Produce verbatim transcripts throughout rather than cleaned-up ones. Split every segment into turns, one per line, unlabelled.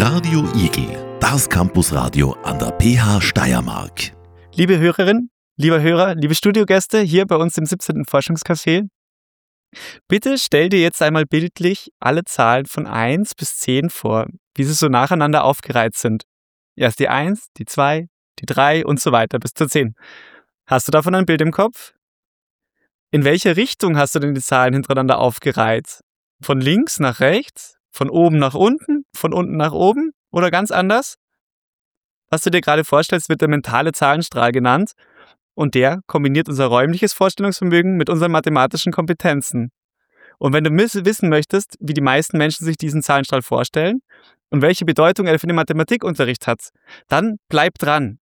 Radio Igel, das Campusradio an der P H Steiermark.
Liebe Hörerinnen, lieber Hörer, liebe Studiogäste hier bei uns im siebzehnten Forschungscafé, bitte stell dir jetzt einmal bildlich alle Zahlen von eins bis zehn vor, wie sie so nacheinander aufgereiht sind. Erst die eins, die zwei, die drei und so weiter bis zur zehn. Hast du davon ein Bild im Kopf? In welche Richtung hast du denn die Zahlen hintereinander aufgereiht? Von links nach rechts? Von oben nach unten? Von unten nach oben? Oder ganz anders? Was du dir gerade vorstellst, wird der mentale Zahlenstrahl genannt und der kombiniert unser räumliches Vorstellungsvermögen mit unseren mathematischen Kompetenzen. Und wenn du wissen möchtest, wie die meisten Menschen sich diesen Zahlenstrahl vorstellen und welche Bedeutung er für den Mathematikunterricht hat, dann bleib dran.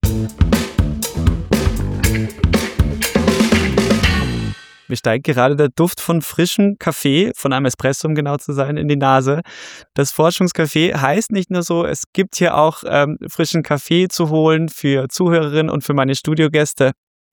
Mir steigt gerade der Duft von frischem Kaffee, von einem Espresso, um genau zu sein, in die Nase. Das Forschungscafé heißt nicht nur so, es gibt hier auch ähm, frischen Kaffee zu holen für Zuhörerinnen und für meine Studiogäste.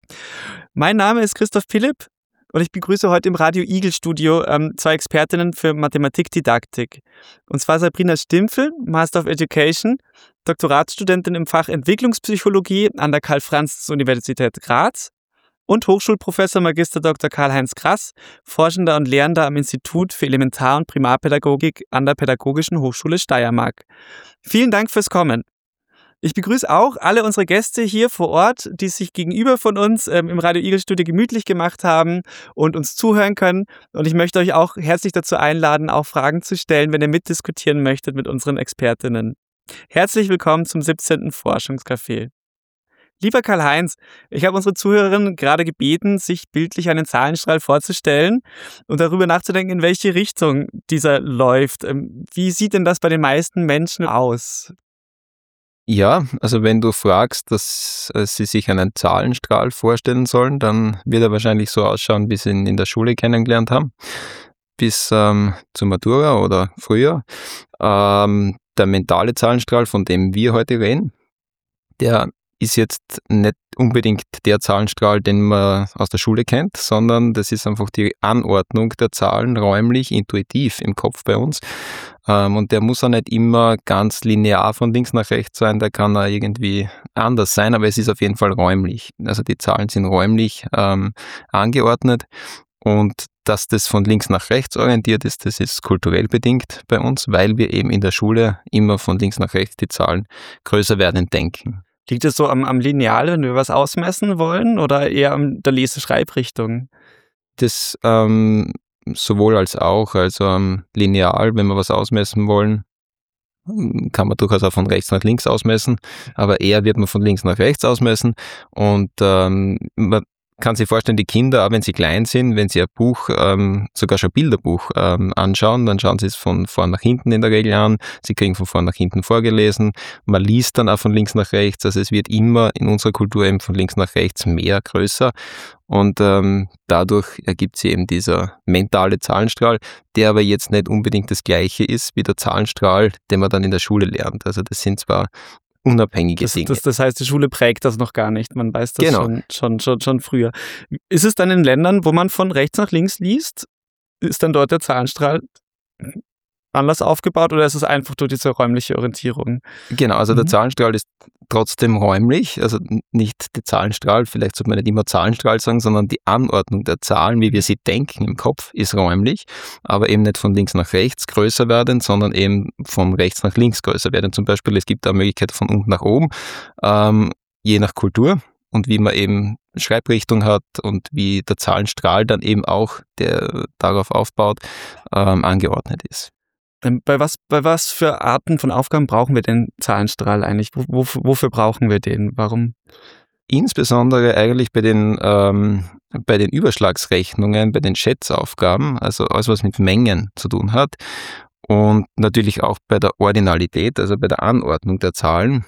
Mein Name ist Christoph Philipp und ich begrüße heute im Radio Igel Studio ähm, zwei Expertinnen für Mathematikdidaktik. Und zwar Sabrina Stimpfel, Master of Education, Doktoratsstudentin im Fach Entwicklungspsychologie an der Karl-Franzens-Universität Graz. Und Hochschulprofessor Magister Doktor Karl-Heinz Grass, Forschender und Lehrender am Institut für Elementar- und Primarpädagogik an der Pädagogischen Hochschule Steiermark. Vielen Dank fürs Kommen. Ich begrüße auch alle unsere Gäste hier vor Ort, die sich gegenüber von uns ähm, im Radio Igel Studio gemütlich gemacht haben und uns zuhören können. Und ich möchte euch auch herzlich dazu einladen, auch Fragen zu stellen, wenn ihr mitdiskutieren möchtet mit unseren Expertinnen. Herzlich willkommen zum siebzehnten Forschungscafé. Lieber Karl-Heinz, ich habe unsere Zuhörerinnen gerade gebeten, sich bildlich einen Zahlenstrahl vorzustellen und darüber nachzudenken, in welche Richtung dieser läuft. Wie sieht denn das bei den meisten Menschen aus?
Ja, also wenn du fragst, dass äh, sie sich einen Zahlenstrahl vorstellen sollen, dann wird er wahrscheinlich so ausschauen, wie sie ihn in der Schule kennengelernt haben, bis ähm, zur Matura oder früher. Ähm, der mentale Zahlenstrahl, von dem wir heute reden, der ist jetzt nicht unbedingt der Zahlenstrahl, den man aus der Schule kennt, sondern das ist einfach die Anordnung der Zahlen räumlich, intuitiv im Kopf bei uns. Und der muss auch nicht immer ganz linear von links nach rechts sein, der kann auch irgendwie anders sein, aber es ist auf jeden Fall räumlich. Also die Zahlen sind räumlich ähm, angeordnet und dass das von links nach rechts orientiert ist, das ist kulturell bedingt bei uns, weil wir eben in der Schule immer von links nach rechts die Zahlen größer werden denken.
Liegt es so am, am Lineal, wenn wir was ausmessen wollen, oder eher an der Lese-Schreibrichtung?
Das ähm, sowohl als auch, also ähm, lineal, wenn wir was ausmessen wollen, kann man durchaus auch von rechts nach links ausmessen, aber eher wird man von links nach rechts ausmessen und ähm, man kann sich vorstellen, die Kinder, auch wenn sie klein sind, wenn sie ein Buch, ähm, sogar schon ein Bilderbuch ähm, anschauen, dann schauen sie es von vorn nach hinten in der Regel an, sie kriegen von vorn nach hinten vorgelesen, man liest dann auch von links nach rechts, also es wird immer in unserer Kultur eben von links nach rechts mehr größer und ähm, dadurch ergibt sich eben dieser mentale Zahlenstrahl, der aber jetzt nicht unbedingt das gleiche ist wie der Zahlenstrahl, den man dann in der Schule lernt. Also das sind zwar unabhängige
das,
Dinge.
Das, das heißt, die Schule prägt das noch gar nicht. Man weiß das
genau.
schon, schon, schon, schon früher. Ist es dann in Ländern, wo man von rechts nach links liest, ist dann dort der Zahlenstrahl anders aufgebaut oder ist es einfach durch diese räumliche Orientierung?
Genau, also
mhm.
der Zahlenstrahl ist trotzdem räumlich, also nicht der Zahlenstrahl, vielleicht sollte man nicht immer Zahlenstrahl sagen, sondern die Anordnung der Zahlen, wie wir sie denken im Kopf, ist räumlich, aber eben nicht von links nach rechts größer werden, sondern eben von rechts nach links größer werden. Zum Beispiel, es gibt auch Möglichkeit von unten nach oben, ähm, je nach Kultur und wie man eben Schreibrichtung hat und wie der Zahlenstrahl dann eben auch, der darauf aufbaut, ähm, angeordnet ist.
Bei was, bei was für Arten von Aufgaben brauchen wir den Zahlenstrahl eigentlich? Wo, wo, wofür brauchen wir den? Warum?
Insbesondere eigentlich bei den, ähm, bei den Überschlagsrechnungen, bei den Schätzaufgaben, also alles, was mit Mengen zu tun hat. Und natürlich auch bei der Ordinalität, also bei der Anordnung der Zahlen.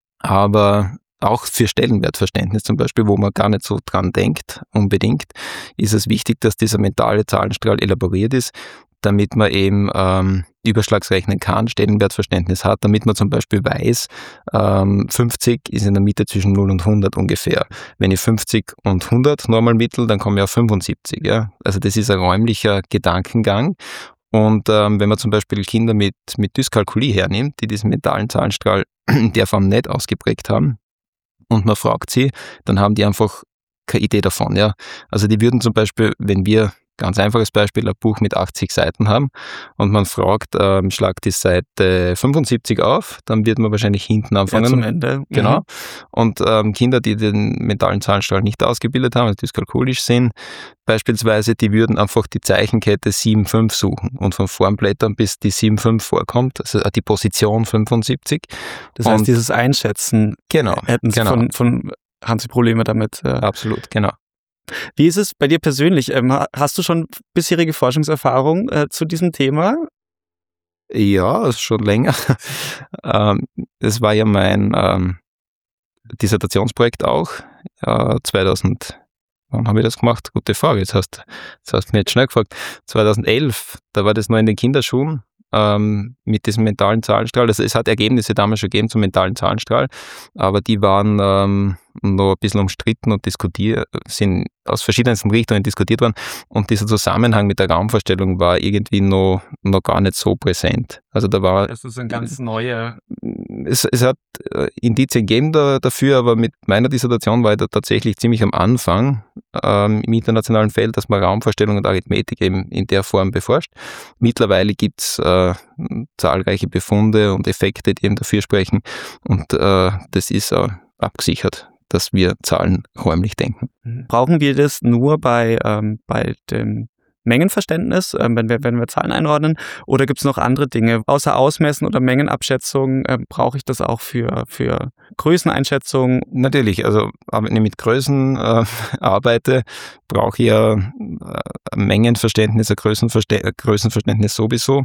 Aber auch für Stellenwertverständnis zum Beispiel, wo man gar nicht so dran denkt, unbedingt, ist es wichtig, dass dieser mentale Zahlenstrahl elaboriert ist, damit man eben ähm, Überschlagsrechnen kann, Stellenwertverständnis hat, damit man zum Beispiel weiß, ähm, fünfzig ist in der Mitte zwischen null und hundert ungefähr. Wenn ich fünfzig und hundert normal mittel, dann komme ich auf fünfundsiebzig. Ja? Also das ist ein räumlicher Gedankengang Und ähm, wenn man zum Beispiel Kinder mit, mit Dyskalkulie hernimmt, die diesen mentalen Zahlenstrahl in der Form nicht ausgeprägt haben, und man fragt sie, dann haben die einfach keine Idee davon. Ja. Also die würden zum Beispiel, wenn wir, ganz einfaches Beispiel, ein Buch mit achtzig Seiten haben und man fragt, ähm, schlag die Seite fünfundsiebzig auf, dann wird man wahrscheinlich hinten anfangen.
Ja, zum Ende.
Genau.
Mhm.
Und ähm, Kinder, die den mentalen Zahlenstrahl nicht ausgebildet haben, also dyskalkulisch sind, beispielsweise, die würden einfach die Zeichenkette sieben fünf suchen und von Formblättern bis die sieben fünf vorkommt, also die Position fünfundsiebzig.
Das heißt,
Und
dieses Einschätzen
genau,
hätten Sie
genau.
von, von, haben Sie Probleme damit? Ja.
Absolut, genau.
Wie ist es bei dir persönlich? Ähm, hast du schon bisherige Forschungserfahrung äh, zu diesem Thema?
Ja, das ist schon länger. ähm, das war ja mein ähm, Dissertationsprojekt auch. Äh, zweitausend, wann habe ich das gemacht? Gute Frage, jetzt hast, jetzt hast du mich jetzt schnell gefragt. zweitausendelf, da war das noch in den Kinderschuhen ähm, mit diesem mentalen Zahlenstrahl. Also es hat Ergebnisse damals schon gegeben zum mentalen Zahlenstrahl, aber die waren ähm, noch ein bisschen umstritten und diskutiert, sind aus verschiedensten Richtungen diskutiert worden und dieser Zusammenhang mit der Raumvorstellung war irgendwie noch, noch gar nicht so präsent. Also da war...
Das ist ein ganz neuer...
Es, es hat äh, Indizien gegeben da, dafür, aber mit meiner Dissertation war ich da tatsächlich ziemlich am Anfang ähm, im internationalen Feld, dass man Raumvorstellung und Arithmetik eben in der Form beforscht. Mittlerweile gibt es äh, zahlreiche Befunde und Effekte, die eben dafür sprechen und äh, das ist äh, abgesichert, dass wir Zahlen räumlich denken.
Brauchen wir das nur bei, ähm, bei dem Mengenverständnis, ähm, wenn wir, wenn wir Zahlen einordnen, oder gibt es noch andere Dinge? Außer Ausmessen oder Mengenabschätzung äh, brauche ich das auch für, für Größeneinschätzung?
Natürlich, also wenn ich mit Größen äh, arbeite, brauche ich ja ein Mengenverständnis, ein Größenverständnis, Größenverständnis sowieso.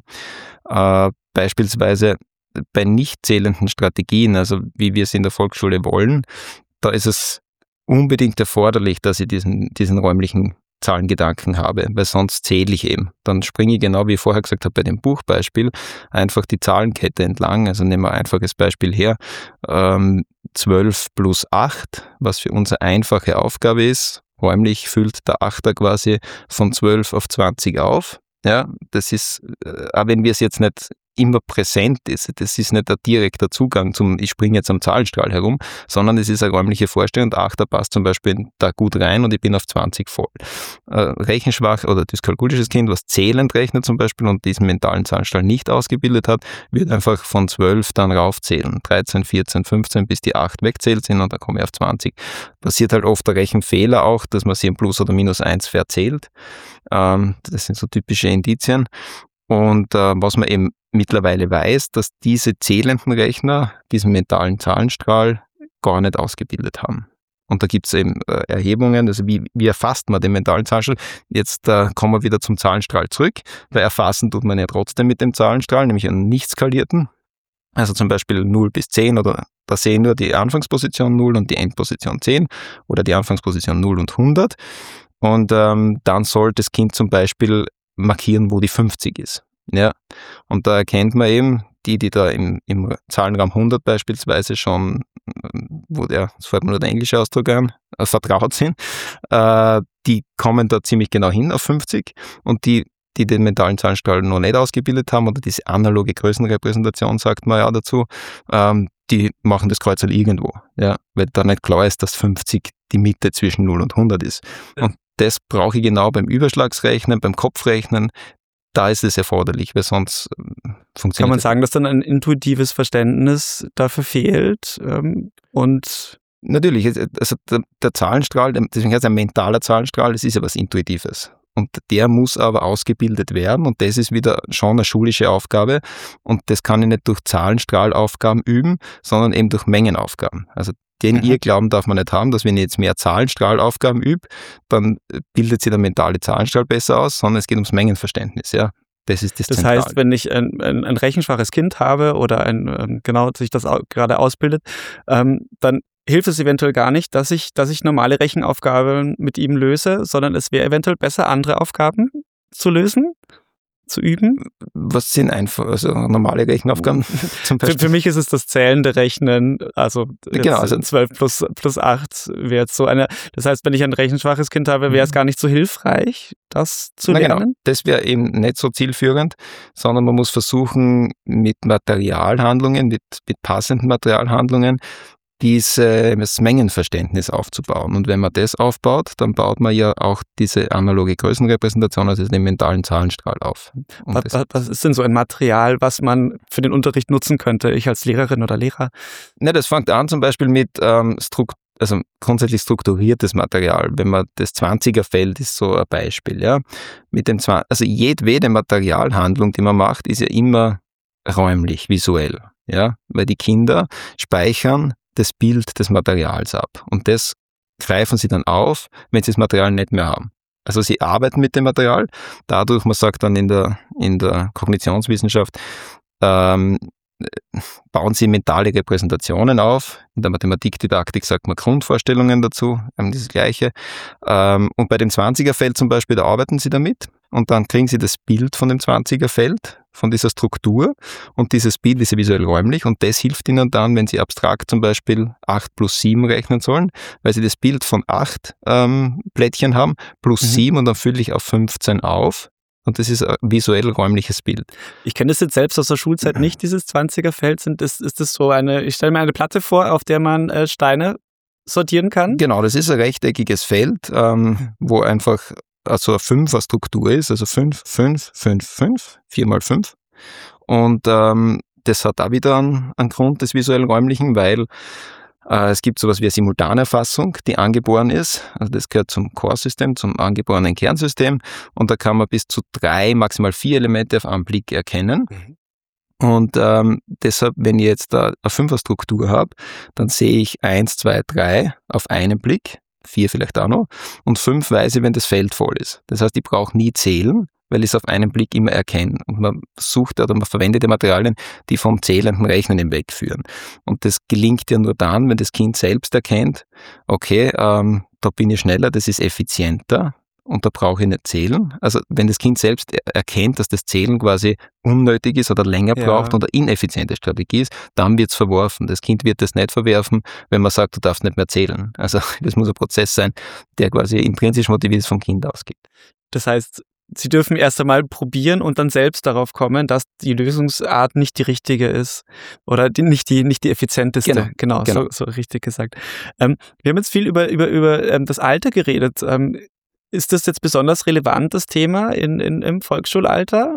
Äh, beispielsweise bei nicht zählenden Strategien, also wie wir es in der Volksschule wollen, da ist es unbedingt erforderlich, dass ich diesen, diesen räumlichen Zahlengedanken habe, weil sonst zähle ich eben. Dann springe ich, genau wie ich vorher gesagt habe, bei dem Buchbeispiel einfach die Zahlenkette entlang. Also nehmen wir ein einfaches Beispiel her. Ähm, zwölf plus acht, was für uns eine einfache Aufgabe ist. Räumlich füllt der Achter quasi von zwölf auf zwanzig auf. Ja, das ist, äh, auch wenn wir es jetzt nicht immer präsent ist. Das ist nicht ein direkter Zugang zum, ich springe jetzt am Zahlenstrahl herum, sondern es ist eine räumliche Vorstellung und Achter passt zum Beispiel da gut rein und ich bin auf zwanzig voll. Äh, rechenschwach oder dyskalkulisches Kind, was zählend rechnet zum Beispiel und diesen mentalen Zahlenstrahl nicht ausgebildet hat, wird einfach von zwölf dann raufzählen. dreizehn, vierzehn, fünfzehn, bis die acht wegzählt sind und dann komme ich auf zwanzig. Passiert halt oft der Rechenfehler auch, dass man sie im Plus oder Minus eins verzählt. Ähm, das sind so typische Indizien. Und äh, was man eben mittlerweile weiß, dass diese zählenden Rechner diesen mentalen Zahlenstrahl gar nicht ausgebildet haben. Und da gibt es eben äh, Erhebungen, also wie, wie erfasst man den mentalen Zahlenstrahl? Jetzt äh, kommen wir wieder zum Zahlenstrahl zurück, weil erfassen tut man ja trotzdem mit dem Zahlenstrahl, nämlich einen nicht skalierten. Also zum Beispiel null bis zehn oder da sehen wir die Anfangsposition null und die Endposition zehn oder die Anfangsposition null und hundert. Und ähm, dann soll das Kind zum Beispiel markieren, wo die fünfzig ist. Ja, und da erkennt man eben, die, die da im, im Zahlenraum hundert beispielsweise schon, wo der, das fällt mir nur der englische Ausdruck an, äh, vertraut sind, äh, die kommen da ziemlich genau hin auf fünfzig und die, die den mentalen Zahlenstrahl noch nicht ausgebildet haben oder diese analoge Größenrepräsentation, sagt man ja dazu, ähm, die machen das Kreuzerl irgendwo, ja, weil da nicht klar ist, dass fünfzig die Mitte zwischen null und hundert ist. Und das brauche ich genau beim Überschlagsrechnen, beim Kopfrechnen. Da ist es erforderlich, weil sonst funktioniert.
Kann man sagen, dass dann ein intuitives Verständnis dafür fehlt? Ähm, und
natürlich, also der, der Zahlenstrahl, deswegen heißt es ein mentaler Zahlenstrahl, das ist ja was Intuitives. Und der muss aber ausgebildet werden und das ist wieder schon eine schulische Aufgabe und das kann ich nicht durch Zahlenstrahlaufgaben üben, sondern eben durch Mengenaufgaben. Also den mhm. Irrglauben darf man nicht haben, dass wenn ich jetzt mehr Zahlenstrahlaufgaben übe, dann bildet sich der mentale Zahlenstrahl besser aus, sondern es geht ums Mengenverständnis, ja. Das ist das
Das
Zentrale.
heißt, wenn ich ein, ein, ein rechenschwaches Kind habe oder ein, genau sich das gerade ausbildet, ähm, dann hilft es eventuell gar nicht, dass ich, dass ich normale Rechenaufgaben mit ihm löse, sondern es wäre eventuell besser, andere Aufgaben zu lösen. zu üben?
Was sind einfach, also normale Rechenaufgaben zum
Für,
Beispiel?
für mich ist es das zählende Rechnen, also, jetzt
Genau, also-
zwölf plus, plus acht wäre jetzt so eine, das heißt, wenn ich ein rechenschwaches Kind habe, wäre es gar nicht so hilfreich, das zu
Na
lernen?
genau, das wäre eben nicht so zielführend, sondern man muss versuchen, mit Materialhandlungen, mit, mit passenden Materialhandlungen, diese, das Mengenverständnis aufzubauen. Und wenn man das aufbaut, dann baut man ja auch diese analoge Größenrepräsentation, also den mentalen Zahlenstrahl auf. Und
Was,
das,
was, was ist denn so ein Material, was man für den Unterricht nutzen könnte, ich als Lehrerin oder Lehrer?
ne, das fängt an zum Beispiel mit ähm, Struktur. Also grundsätzlich strukturiertes Material. Wenn man das zwanziger-Feld ist so ein Beispiel, ja. Mit dem zwanzig, also jedwede Materialhandlung, die man macht, ist ja immer räumlich, visuell, ja, weil die Kinder speichern das Bild des Materials ab und das greifen sie dann auf, wenn sie das Material nicht mehr haben. Also sie arbeiten mit dem Material, dadurch, man sagt dann in der, in der Kognitionswissenschaft, ähm, bauen sie mentale Repräsentationen auf. In der Mathematikdidaktik sagt man Grundvorstellungen dazu, ähm, das Gleiche. Ähm, und bei dem zwanziger-Feld zum Beispiel, da arbeiten sie damit und dann kriegen sie das Bild von dem zwanziger-Feld, von dieser Struktur und dieses Bild ist ja visuell räumlich und das hilft ihnen dann, wenn sie abstrakt zum Beispiel acht plus sieben rechnen sollen, weil sie das Bild von acht ähm, Plättchen haben, plus
Mhm.
sieben und dann fülle ich auf fünfzehn auf. Und das ist ein visuell räumliches Bild.
Ich kenne das jetzt selbst aus der Schulzeit nicht, dieses zwanziger-Feld. Sind das, ist das so eine, ich stelle mir eine Platte vor, auf der man äh, Steine sortieren kann?
Genau, das ist ein rechteckiges Feld, ähm, wo einfach also eine Fünfer-Struktur ist, also fünf, fünf, fünf, fünf, vier mal fünf. Und ähm, das hat auch wieder einen, einen Grund des visuell räumlichen, weil äh, es gibt sowas wie eine Simultanerfassung, die angeboren ist. Also das gehört zum Core-System, zum angeborenen Kernsystem. Und da kann man bis zu drei, maximal vier Elemente auf einen Blick erkennen.
Mhm.
Und ähm, deshalb, wenn ich jetzt da eine Fünfer-Struktur habe, dann sehe ich eins, zwei, drei auf einen Blick, vier vielleicht auch noch, und fünf weiß ich, wenn das Feld voll ist. Das heißt, ich brauche nie zählen, weil ich es auf einen Blick immer erkenne. Und man sucht oder man verwendet die Materialien, die vom zählenden Rechnen hinwegführen. Und das gelingt ja nur dann, wenn das Kind selbst erkennt, okay, ähm, da bin ich schneller, das ist effizienter. Und da brauche ich nicht zählen. Also wenn das Kind selbst erkennt, dass das Zählen quasi unnötig ist oder länger
Ja.
braucht und eine ineffiziente Strategie ist, dann wird es verworfen. Das Kind wird das nicht verwerfen, wenn man sagt, du darfst nicht mehr zählen. Also das muss ein Prozess sein, der quasi intrinsisch motiviert ist vom Kind ausgeht.
Das heißt, Sie dürfen erst einmal probieren und dann selbst darauf kommen, dass die Lösungsart nicht die richtige ist oder die, nicht, die, nicht die effizienteste.
Genau,
genau,
genau.
So, so richtig gesagt. Ähm, wir haben jetzt viel über, über, über ähm, das Alter geredet. Ähm, ist das jetzt besonders relevant, das Thema in, in, im Volksschulalter?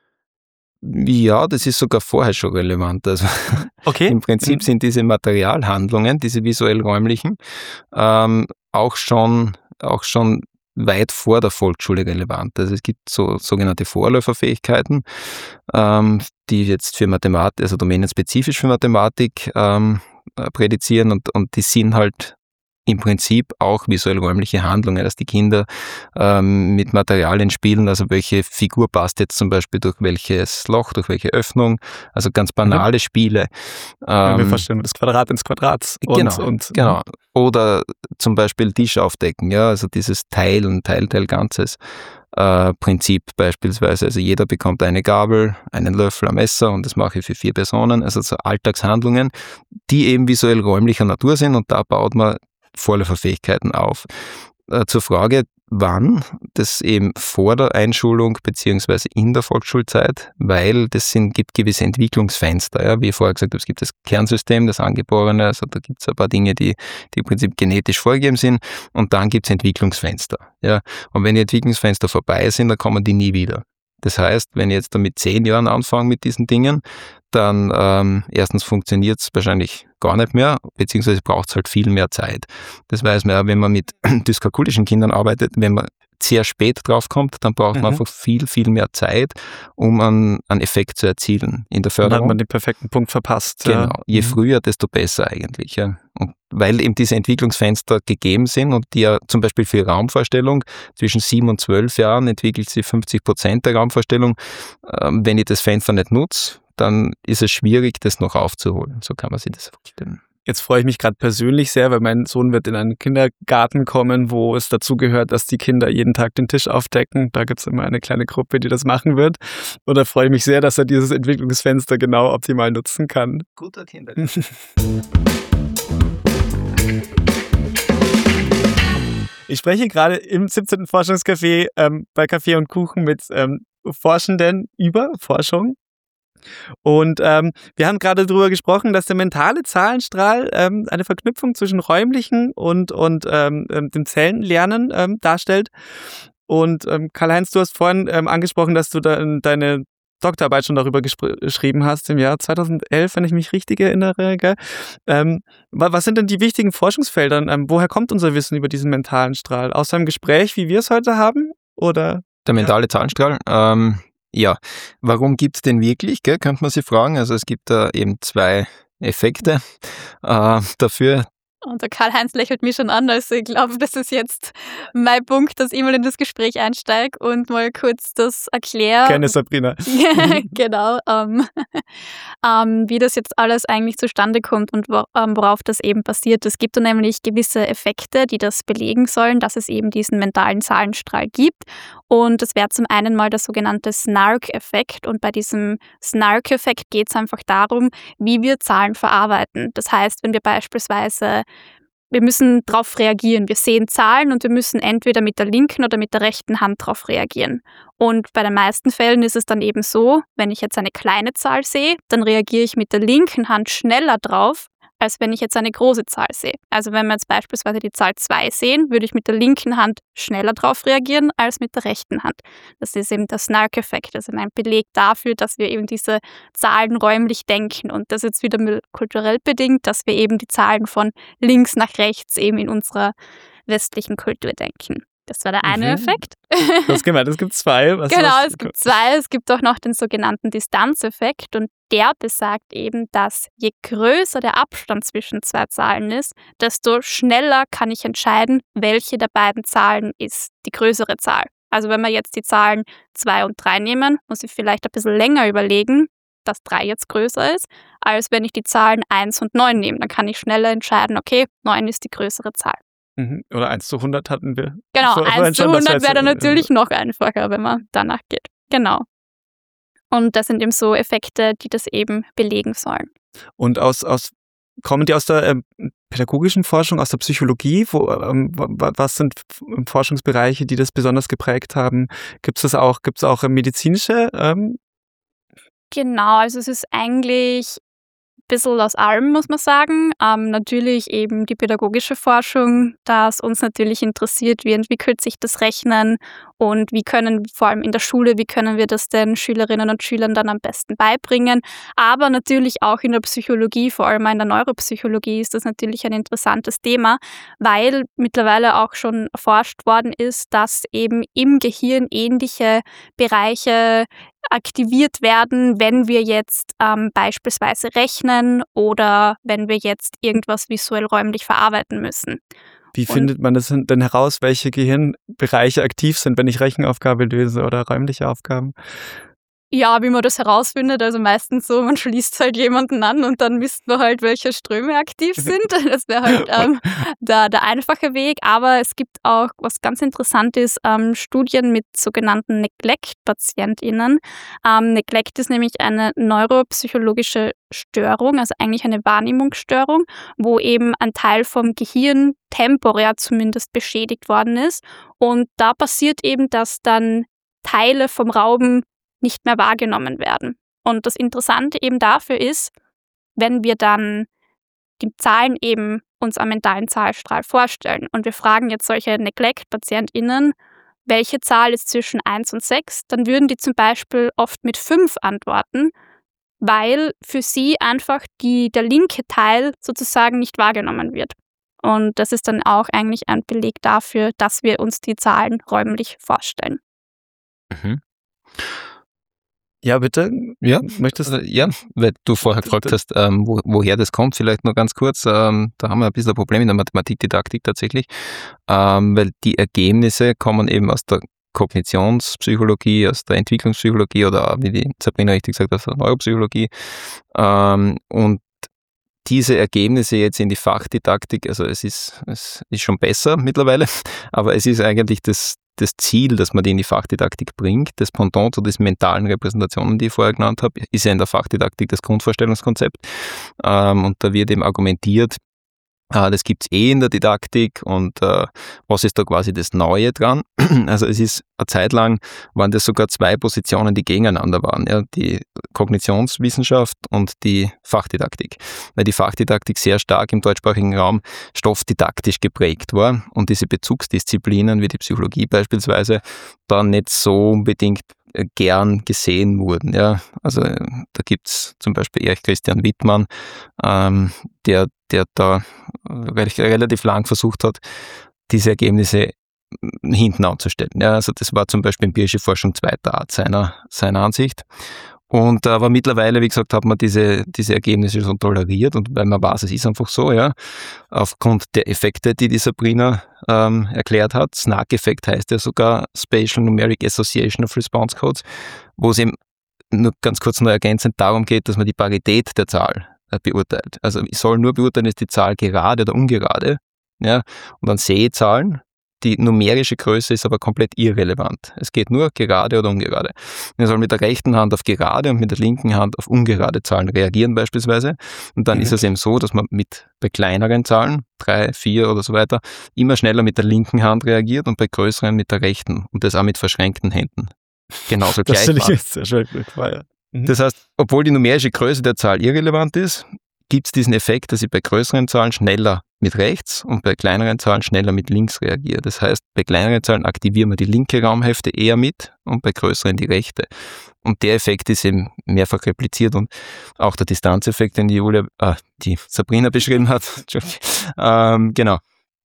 Ja, das ist sogar vorher schon relevant. Also
Okay.
im Prinzip sind diese Materialhandlungen, diese visuell-räumlichen, ähm, auch schon, auch schon weit vor der Volksschule relevant. Also es gibt so sogenannte Vorläuferfähigkeiten, ähm, die jetzt für Mathematik, also domänenspezifisch für Mathematik ähm, prädizieren und, und die sind halt im Prinzip auch visuell-räumliche Handlungen, dass die Kinder ähm, mit Materialien spielen, also welche Figur passt jetzt zum Beispiel durch welches Loch, durch welche Öffnung, also ganz banale Spiele.
Wenn wir
Ähm,
vorstellen, das Quadrat ins Quadrat. Und,
Genau,
und,
genau. Oder zum Beispiel Tisch aufdecken, ja, also dieses Teilen, Teil, Teil, Ganzes äh, Prinzip beispielsweise. Also jeder bekommt eine Gabel, einen Löffel, ein Messer und das mache ich für vier Personen. Also so Alltagshandlungen, die eben visuell räumlicher Natur sind und da baut man Vorläuferfähigkeiten auf. Äh, zur Frage, wann, das eben vor der Einschulung beziehungsweise in der Volksschulzeit, weil das sind, gibt gewisse Entwicklungsfenster. Ja? Wie ich vorher gesagt habe, es gibt das Kernsystem, das Angeborene, also da gibt es ein paar Dinge, die, die im Prinzip genetisch vorgegeben sind und dann gibt es Entwicklungsfenster. Ja? Und wenn die Entwicklungsfenster vorbei sind, dann kommen die nie wieder. Das heißt, wenn ich jetzt da mit zehn Jahren anfange mit diesen Dingen, dann ähm, erstens funktioniert es wahrscheinlich gar nicht mehr, beziehungsweise braucht es halt viel mehr Zeit. Das weiß man ja, wenn man mit dyskalkulischen Kindern arbeitet, wenn man sehr spät draufkommt, dann braucht
Mhm.
man einfach viel, viel mehr Zeit, um einen, einen Effekt zu erzielen in der
dann hat
Förderung.
man den perfekten Punkt verpasst.
Genau,
Ja.
je
Mhm.
früher, desto besser eigentlich. Ja. Und weil eben diese Entwicklungsfenster gegeben sind und die ja zum Beispiel für Raumvorstellung zwischen sieben und zwölf Jahren entwickelt sie fünfzig Prozent der Raumvorstellung. Ähm, wenn ich das Fenster nicht nutze, dann ist es schwierig, das noch aufzuholen. So kann man sich das vorstellen.
Jetzt freue ich mich gerade persönlich sehr, weil mein Sohn wird in einen Kindergarten kommen, wo es dazu gehört, dass die Kinder jeden Tag den Tisch aufdecken. Da gibt es immer eine kleine Gruppe, die das machen wird. Und da freue ich mich sehr, dass er dieses Entwicklungsfenster genau optimal nutzen kann.
Guter Kindergarten.
Ich spreche gerade im siebzehnten Forschungscafé ähm, bei Kaffee und Kuchen mit ähm, Forschenden über Forschung. Und ähm, wir haben gerade darüber gesprochen, dass der mentale Zahlenstrahl ähm, eine Verknüpfung zwischen räumlichen und, und ähm, dem Zellenlernen ähm, darstellt. Und ähm, Karl-Heinz, du hast vorhin ähm, angesprochen, dass du da deine Doktorarbeit schon darüber geschrieben hast im Jahr zweitausendelf, wenn ich mich richtig erinnere. Gell? Ähm, was sind denn die wichtigen Forschungsfelder? Ähm, woher kommt unser Wissen über diesen mentalen Strahl? Aus einem Gespräch, wie wir es heute haben? Oder?
Der mentale Zahlenstrahl? Ähm, ja, warum gibt es den wirklich, gell, könnte man sich fragen. Also es gibt da eben zwei Effekte äh, dafür.
Und der Karl-Heinz lächelt mich schon an, also ich glaube, das ist jetzt mein Punkt, dass ich mal in das Gespräch einsteige und mal kurz das erkläre.
Gerne, Sabrina.
Genau, ähm, ähm, wie das jetzt alles eigentlich zustande kommt und wo, ähm, worauf das eben basiert. Es gibt da nämlich gewisse Effekte, die das belegen sollen, dass es eben diesen mentalen Zahlenstrahl gibt. Und das wäre zum einen mal der sogenannte Snark-Effekt. Und bei diesem Snark-Effekt geht es einfach darum, wie wir Zahlen verarbeiten. Das heißt, wenn wir beispielsweise Wir müssen darauf reagieren. Wir sehen Zahlen und wir müssen entweder mit der linken oder mit der rechten Hand darauf reagieren. Und bei den meisten Fällen ist es dann eben so, wenn ich jetzt eine kleine Zahl sehe, dann reagiere ich mit der linken Hand schneller drauf, als wenn ich jetzt eine große Zahl sehe. Also wenn wir jetzt beispielsweise die Zahl zwei sehen, würde ich mit der linken Hand schneller drauf reagieren, als mit der rechten Hand. Das ist eben der Snark-Effekt, also ein Beleg dafür, dass wir eben diese Zahlen räumlich denken. Und das ist jetzt wieder kulturell bedingt, dass wir eben die Zahlen von links nach rechts eben in unserer westlichen Kultur denken. Das war der eine mhm. Effekt.
Du hast gemeint, es gibt zwei. Was
genau,
was?
es gibt zwei. Es gibt auch noch den sogenannten Distanzeffekt und der besagt eben, dass je größer der Abstand zwischen zwei Zahlen ist, desto schneller kann ich entscheiden, welche der beiden Zahlen ist die größere Zahl. Also wenn wir jetzt die Zahlen zwei und drei nehmen, muss ich vielleicht ein bisschen länger überlegen, dass drei jetzt größer ist, als wenn ich die Zahlen eins und neun nehme. Dann kann ich schneller entscheiden, okay, neun ist die größere Zahl.
Oder eins zu hundert hatten wir.
Genau, eins zu hundert wäre dann natürlich noch einfacher, wenn man danach geht. Genau. Und das sind eben so Effekte, die das eben belegen sollen.
Und aus, aus kommen die aus der ähm, pädagogischen Forschung, aus der Psychologie? Wo, ähm, was sind Forschungsbereiche, die das besonders geprägt haben? Gibt es das auch, gibt es auch medizinische? Ähm?
Genau, also es ist eigentlich bisschen aus allem, muss man sagen. Ähm, natürlich eben die pädagogische Forschung, das uns natürlich interessiert, wie entwickelt sich das Rechnen und wie können, vor allem in der Schule, wie können wir das den Schülerinnen und Schülern dann am besten beibringen. Aber natürlich auch in der Psychologie, vor allem in der Neuropsychologie ist das natürlich ein interessantes Thema, weil mittlerweile auch schon erforscht worden ist, dass eben im Gehirn ähnliche Bereiche aktiviert werden, wenn wir jetzt ähm, beispielsweise rechnen oder wenn wir jetzt irgendwas visuell räumlich verarbeiten müssen.
Wie Und findet man das denn heraus, welche Gehirnbereiche aktiv sind, wenn ich Rechenaufgabe löse oder räumliche Aufgaben?
Ja, wie man das herausfindet, also meistens so, man schließt halt jemanden an und dann misst man halt, welche Ströme aktiv sind. Das wäre halt ähm, der, der einfache Weg. Aber es gibt auch, was ganz interessant ist, ähm, Studien mit sogenannten Neglect-PatientInnen. Ähm, Neglect ist nämlich eine neuropsychologische Störung, also eigentlich eine Wahrnehmungsstörung, wo eben ein Teil vom Gehirn temporär zumindest beschädigt worden ist. Und da passiert eben, dass dann Teile vom Raum nicht mehr wahrgenommen werden. Und das Interessante eben dafür ist, wenn wir dann die Zahlen eben uns am mentalen Zahlstrahl vorstellen und wir fragen jetzt solche Neglect-PatientInnen, welche Zahl ist zwischen eins und sechs, dann würden die zum Beispiel oft mit fünf antworten, weil für sie einfach die, der linke Teil sozusagen nicht wahrgenommen wird. Und das ist dann auch eigentlich ein Beleg dafür, dass wir uns die Zahlen räumlich vorstellen.
Mhm.
Ja, bitte?
Ja,
möchtest
du? Ja, weil du vorher gefragt hast, ähm, wo, woher das kommt, vielleicht nur ganz kurz. Ähm, da haben wir ein bisschen ein Problem in der Mathematikdidaktik tatsächlich, ähm, weil die Ergebnisse kommen eben aus der Kognitionspsychologie, aus der Entwicklungspsychologie oder wie die Sabrina richtig gesagt hat, aus der Neuropsychologie. Ähm, und diese Ergebnisse jetzt in die Fachdidaktik, also es ist, es ist schon besser mittlerweile, aber es ist eigentlich das, das Ziel, dass man die in die Fachdidaktik bringt. Das Pendant zu diesen mentalen Repräsentationen, die ich vorher genannt habe, ist ja in der Fachdidaktik das Grundvorstellungskonzept. Ähm, und da wird eben argumentiert, äh, das gibt es eh in der Didaktik und äh, was ist da quasi das Neue dran? Also es ist eine Zeit lang, waren das sogar zwei Positionen, die gegeneinander waren, ja, die Kognitionswissenschaft und die Fachdidaktik, weil die Fachdidaktik sehr stark im deutschsprachigen Raum stoffdidaktisch geprägt war und diese Bezugsdisziplinen wie die Psychologie beispielsweise dann nicht so unbedingt gern gesehen wurden. Ja. Also da gibt es zum Beispiel Erich Christian Wittmann, ähm, der, der da relativ lang versucht hat, diese Ergebnisse hinten anzustellen. Ja, also das war zum Beispiel empirische Forschung zweiter Art seiner, seiner Ansicht. Und aber mittlerweile, wie gesagt, hat man diese, diese Ergebnisse schon toleriert und weil man weiß, es ist einfach so, ja, aufgrund der Effekte, die die Sabrina ähm, erklärt hat. S N A C-Effekt heißt ja sogar Spatial Numeric Association of Response Codes, wo es eben nur ganz kurz noch ergänzend darum geht, dass man die Parität der Zahl äh, beurteilt. Also ich soll nur beurteilen, ist die Zahl gerade oder ungerade, ja, und dann sehe ich Zahlen. Die numerische Größe ist aber komplett irrelevant. Es geht nur gerade oder ungerade. Man soll mit der rechten Hand auf gerade und mit der linken Hand auf ungerade Zahlen reagieren beispielsweise. Und dann mhm. ist es eben so, dass man mit bei kleineren Zahlen, drei, vier oder so weiter, immer schneller mit der linken Hand reagiert und bei größeren mit der rechten. Und das auch mit verschränkten Händen. Genauso gleich. Das finde ich jetzt sehr schön. Mhm. Das heißt, obwohl die numerische Größe der Zahl irrelevant ist, gibt es diesen Effekt, dass ich bei größeren Zahlen schneller mit rechts und bei kleineren Zahlen schneller mit links reagiere. Das heißt, bei kleineren Zahlen aktivieren wir die linke Raumhälfte eher mit und bei größeren die rechte. Und der Effekt ist eben mehrfach repliziert und auch der Distanzeffekt, den die, Julia, äh, die Sabrina beschrieben hat. ähm, genau.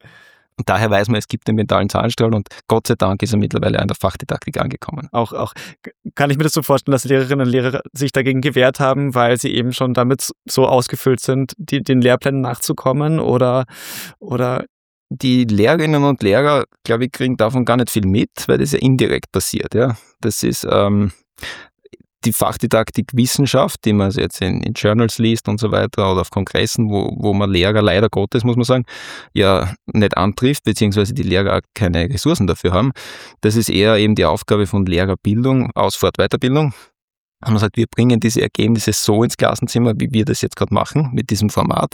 Und daher weiß man, es gibt den mentalen Zahlenstrahl und Gott sei Dank ist er mittlerweile an der Fachdidaktik angekommen.
Auch, auch kann ich mir das so vorstellen, dass Lehrerinnen und Lehrer sich dagegen gewehrt haben, weil sie eben schon damit so ausgefüllt sind, die, den Lehrplänen nachzukommen oder, oder
die Lehrerinnen und Lehrer, glaube ich, kriegen davon gar nicht viel mit, weil das ja indirekt passiert. Ja. Das ist ähm, die Fachdidaktik Wissenschaft, die man also jetzt in, in Journals liest und so weiter oder auf Kongressen, wo, wo man Lehrer leider Gottes, muss man sagen, ja nicht antrifft, beziehungsweise die Lehrer keine Ressourcen dafür haben. Das ist eher eben die Aufgabe von Lehrerbildung, Ausfahrt, Weiterbildung. Und man sagt, wir bringen diese Ergebnisse so ins Klassenzimmer, wie wir das jetzt gerade machen, mit diesem Format,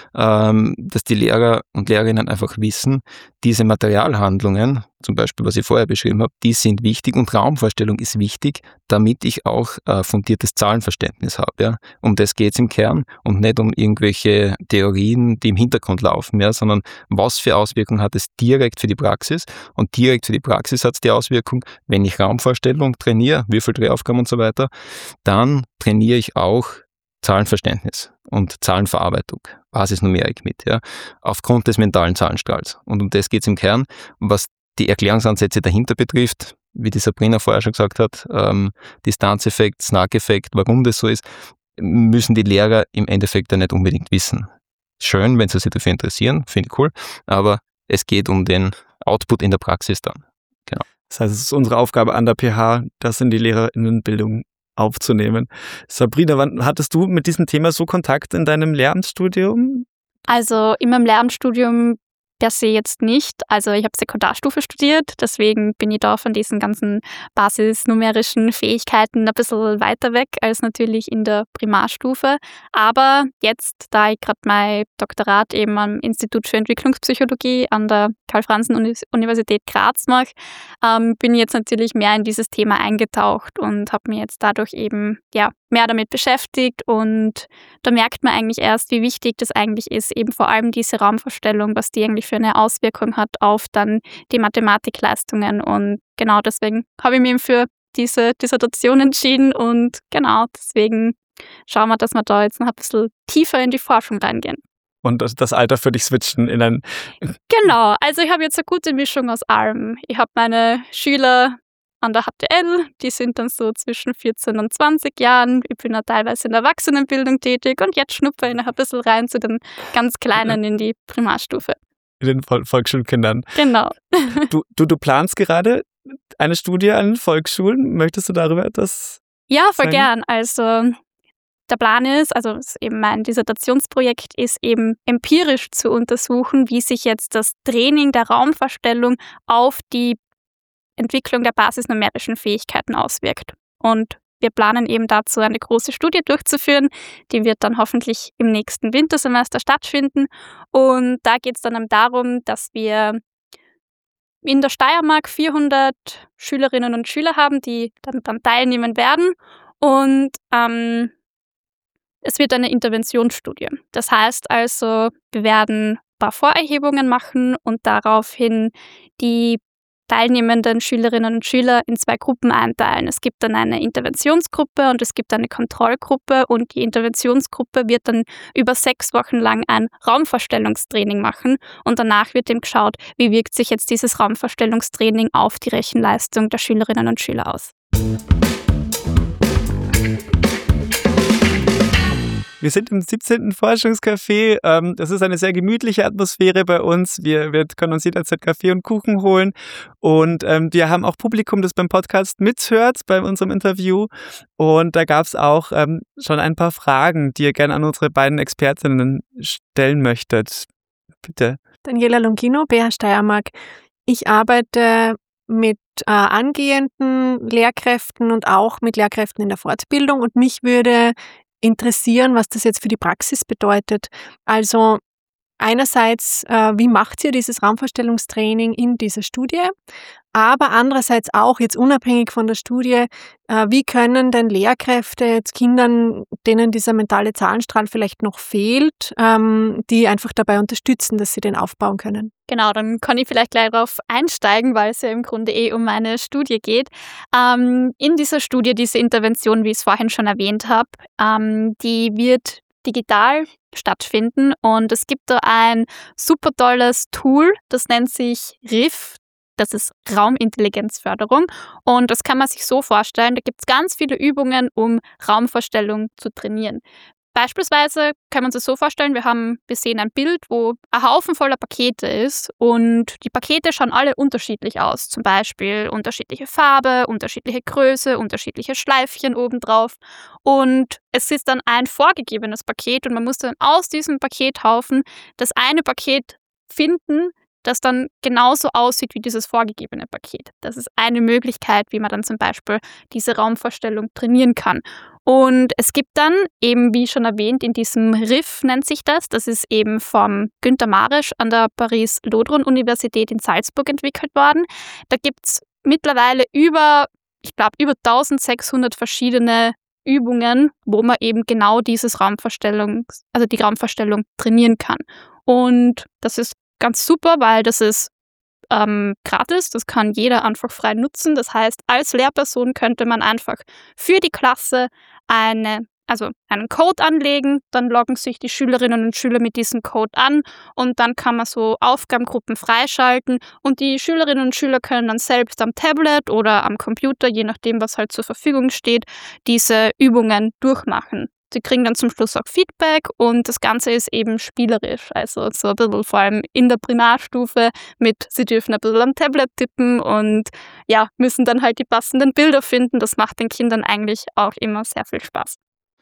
ähm, dass die Lehrer und Lehrerinnen einfach wissen, diese Materialhandlungen, zum Beispiel, was ich vorher beschrieben habe, die sind wichtig und Raumvorstellung ist wichtig, damit ich auch äh, fundiertes Zahlenverständnis habe. Ja. Um das geht es im Kern und nicht um irgendwelche Theorien, die im Hintergrund laufen, ja, sondern was für Auswirkungen hat es direkt für die Praxis und direkt für die Praxis hat es die Auswirkung, wenn ich Raumvorstellung trainiere, Würfeldrehaufgaben und so weiter, dann trainiere ich auch Zahlenverständnis und Zahlenverarbeitung, Basisnumerik mit, ja, aufgrund des mentalen Zahlenstrahls. Und um das geht es im Kern. Was die Erklärungsansätze dahinter betrifft, wie die Sabrina vorher schon gesagt hat, ähm, Distanzeffekt, S N A C-Effekt, warum das so ist, müssen die Lehrer im Endeffekt ja nicht unbedingt wissen. Schön, wenn sie sich dafür interessieren, finde ich cool, aber es geht um den Output in der Praxis dann. Genau.
Das heißt, es ist unsere Aufgabe an der P H, das in die Lehrerinnenbildung aufzunehmen. Sabrina, wann hattest du mit diesem Thema so Kontakt in deinem Lehramtsstudium?
Also in meinem Lehramtsstudium per se jetzt nicht. Also ich habe Sekundarstufe studiert, deswegen bin ich da von diesen ganzen basisnumerischen Fähigkeiten ein bisschen weiter weg als natürlich in der Primarstufe. Aber jetzt, da ich gerade mein Doktorat eben am Institut für Entwicklungspsychologie an der Karl-Franzen-Universität Graz mache, ähm, bin ich jetzt natürlich mehr in dieses Thema eingetaucht und habe mich jetzt dadurch eben ja mehr damit beschäftigt und da merkt man eigentlich erst, wie wichtig das eigentlich ist, eben vor allem diese Raumvorstellung, was die eigentlich für eine Auswirkung hat auf dann die Mathematikleistungen und genau deswegen habe ich mich eben für diese Dissertation entschieden und genau deswegen schauen wir, dass wir da jetzt noch ein bisschen tiefer in die Forschung reingehen.
Und das, das Alter für dich switchen in ein...
Genau, also ich habe jetzt eine gute Mischung aus allem. Ich habe meine Schüler an der H T L, die sind dann so zwischen vierzehn und zwanzig Jahren. Ich bin ja teilweise in der Erwachsenenbildung tätig und jetzt schnuppere ich noch ein bisschen rein zu den ganz Kleinen in die Primarstufe.
In den Vol- Volksschulkindern.
Genau.
Du, du, du planst gerade eine Studie an Volksschulen. Möchtest du darüber etwas
Ja, voll
sagen?
gern. Also der Plan ist, also es ist eben mein Dissertationsprojekt ist eben empirisch zu untersuchen, wie sich jetzt das Training der Raumvorstellung auf die Entwicklung der basisnumerischen Fähigkeiten auswirkt. Und wir planen eben dazu eine große Studie durchzuführen, die wird dann hoffentlich im nächsten Wintersemester stattfinden. Und da geht es dann eben darum, dass wir in der Steiermark vierhundert Schülerinnen und Schüler haben, die dann, dann teilnehmen werden. Und ähm, es wird eine Interventionsstudie. Das heißt also, wir werden ein paar Vorerhebungen machen und daraufhin die teilnehmenden Schülerinnen und Schüler in zwei Gruppen einteilen. Es gibt dann eine Interventionsgruppe und es gibt eine Kontrollgruppe und die Interventionsgruppe wird dann über sechs Wochen lang ein Raumvorstellungstraining machen und danach wird eben geschaut, wie wirkt sich jetzt dieses Raumvorstellungstraining auf die Rechenleistung der Schülerinnen und Schüler aus.
Wir sind im siebzehnten Forschungscafé. Ähm, das ist eine sehr gemütliche Atmosphäre bei uns. Wir, wir können uns jederzeit Kaffee und Kuchen holen. Und ähm, wir haben auch Publikum, das beim Podcast mithört, bei unserem Interview. Und da gab es auch ähm, schon ein paar Fragen, die ihr gerne an unsere beiden Expertinnen stellen möchtet. Bitte.
Daniela Longino, B H Steiermark. Ich arbeite mit äh, angehenden Lehrkräften und auch mit Lehrkräften in der Fortbildung. Und mich würde interessieren, was das jetzt für die Praxis bedeutet. Also einerseits, äh, wie macht ihr dieses Raumvorstellungstraining in dieser Studie? Aber andererseits auch, jetzt unabhängig von der Studie, äh, wie können denn Lehrkräfte jetzt Kindern, denen dieser mentale Zahlenstrahl vielleicht noch fehlt, ähm, die einfach dabei unterstützen, dass sie den aufbauen können?
Genau, dann kann ich vielleicht gleich darauf einsteigen, weil es ja im Grunde eh um eine Studie geht. Ähm, in dieser Studie, diese Intervention, wie ich es vorhin schon erwähnt habe, ähm, die wird digital stattfinden und es gibt da ein super tolles Tool, das nennt sich R I F. Das ist Raumintelligenzförderung und das kann man sich so vorstellen, da gibt es ganz viele Übungen, um Raumvorstellung zu trainieren. Beispielsweise kann man sich so vorstellen, wir haben, wir sehen ein Bild, wo ein Haufen voller Pakete ist und die Pakete schauen alle unterschiedlich aus. Zum Beispiel unterschiedliche Farbe, unterschiedliche Größe, unterschiedliche Schleifchen obendrauf. Und es ist dann ein vorgegebenes Paket und man muss dann aus diesem Pakethaufen das eine Paket finden, das dann genauso aussieht wie dieses vorgegebene Paket. Das ist eine Möglichkeit, wie man dann zum Beispiel diese Raumvorstellung trainieren kann. Und es gibt dann eben, wie schon erwähnt, in diesem R I F nennt sich das, das ist eben vom Günter Marisch an der Paris-Lodron-Universität in Salzburg entwickelt worden. Da gibt es mittlerweile über, ich glaube, über eintausendsechshundert verschiedene Übungen, wo man eben genau dieses Raumvorstellung, also die Raumvorstellung trainieren kann. Und das ist ganz super, weil das ist ähm, gratis, das kann jeder einfach frei nutzen. Das heißt, als Lehrperson könnte man einfach für die Klasse eine, also einen Code anlegen, dann loggen sich die Schülerinnen und Schüler mit diesem Code an und dann kann man so Aufgabengruppen freischalten und die Schülerinnen und Schüler können dann selbst am Tablet oder am Computer, je nachdem, was halt zur Verfügung steht, diese Übungen durchmachen. Sie kriegen dann zum Schluss auch Feedback und das Ganze ist eben spielerisch, also so ein bisschen vor allem in der Primarstufe mit, sie dürfen ein bisschen am Tablet tippen und ja, müssen dann halt die passenden Bilder finden. Das macht den Kindern eigentlich auch immer sehr viel Spaß.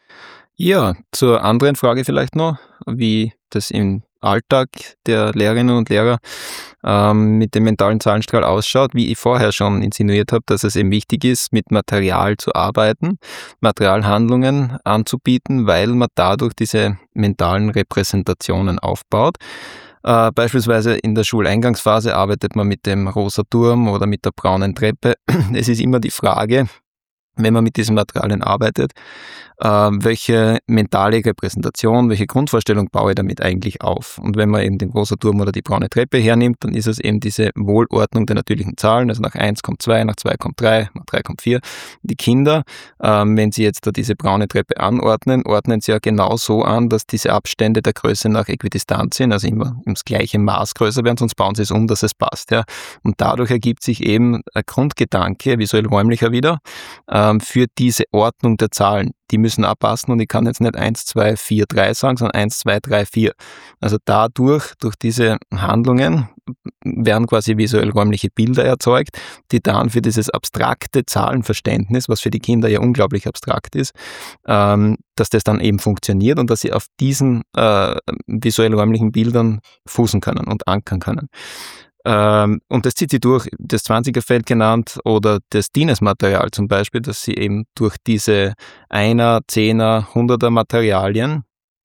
Ja, zur anderen Frage vielleicht noch, wie das im Alltag der Lehrerinnen und Lehrer ähm, mit dem mentalen Zahlenstrahl ausschaut. Wie ich vorher schon insinuiert habe, dass es eben wichtig ist, mit Material zu arbeiten, Materialhandlungen anzubieten, weil man dadurch diese mentalen Repräsentationen aufbaut. Äh, beispielsweise in der Schuleingangsphase arbeitet man mit dem rosa Turm oder mit der braunen Treppe. Es ist immer die Frage, wenn man mit diesen Materialien arbeitet, äh, welche mentale Repräsentation, welche Grundvorstellung baue ich damit eigentlich auf? Und wenn man eben den rosa Turm oder die braune Treppe hernimmt, dann ist es eben diese Wohlordnung der natürlichen Zahlen, also nach eins kommt zwei, nach zwei kommt drei, nach drei kommt vier. Die Kinder, ähm, wenn sie jetzt da diese braune Treppe anordnen, ordnen sie ja genau so an, dass diese Abstände der Größe nach äquidistant sind, also immer ins gleiche Maß größer werden, sonst bauen sie es um, dass es passt. Ja. Und dadurch ergibt sich eben ein Grundgedanke, visuell-räumlicher wieder, äh, ähm, für diese Ordnung der Zahlen. Die müssen abpassen und ich kann jetzt nicht eins, zwei, vier, drei sagen, sondern eins, zwei, drei, vier. Also dadurch, durch diese Handlungen werden quasi visuell-räumliche Bilder erzeugt, die dann für dieses abstrakte Zahlenverständnis, was für die Kinder ja unglaublich abstrakt ist, ähm, dass das dann eben funktioniert und dass sie auf diesen äh, visuell-räumlichen Bildern fußen können und ankern können. Ähm, und das zieht sie durch, das zwanziger-Feld genannt oder das Dines-Material zum Beispiel, dass sie eben durch diese Einer-, Zehner-, Hunderter Materialien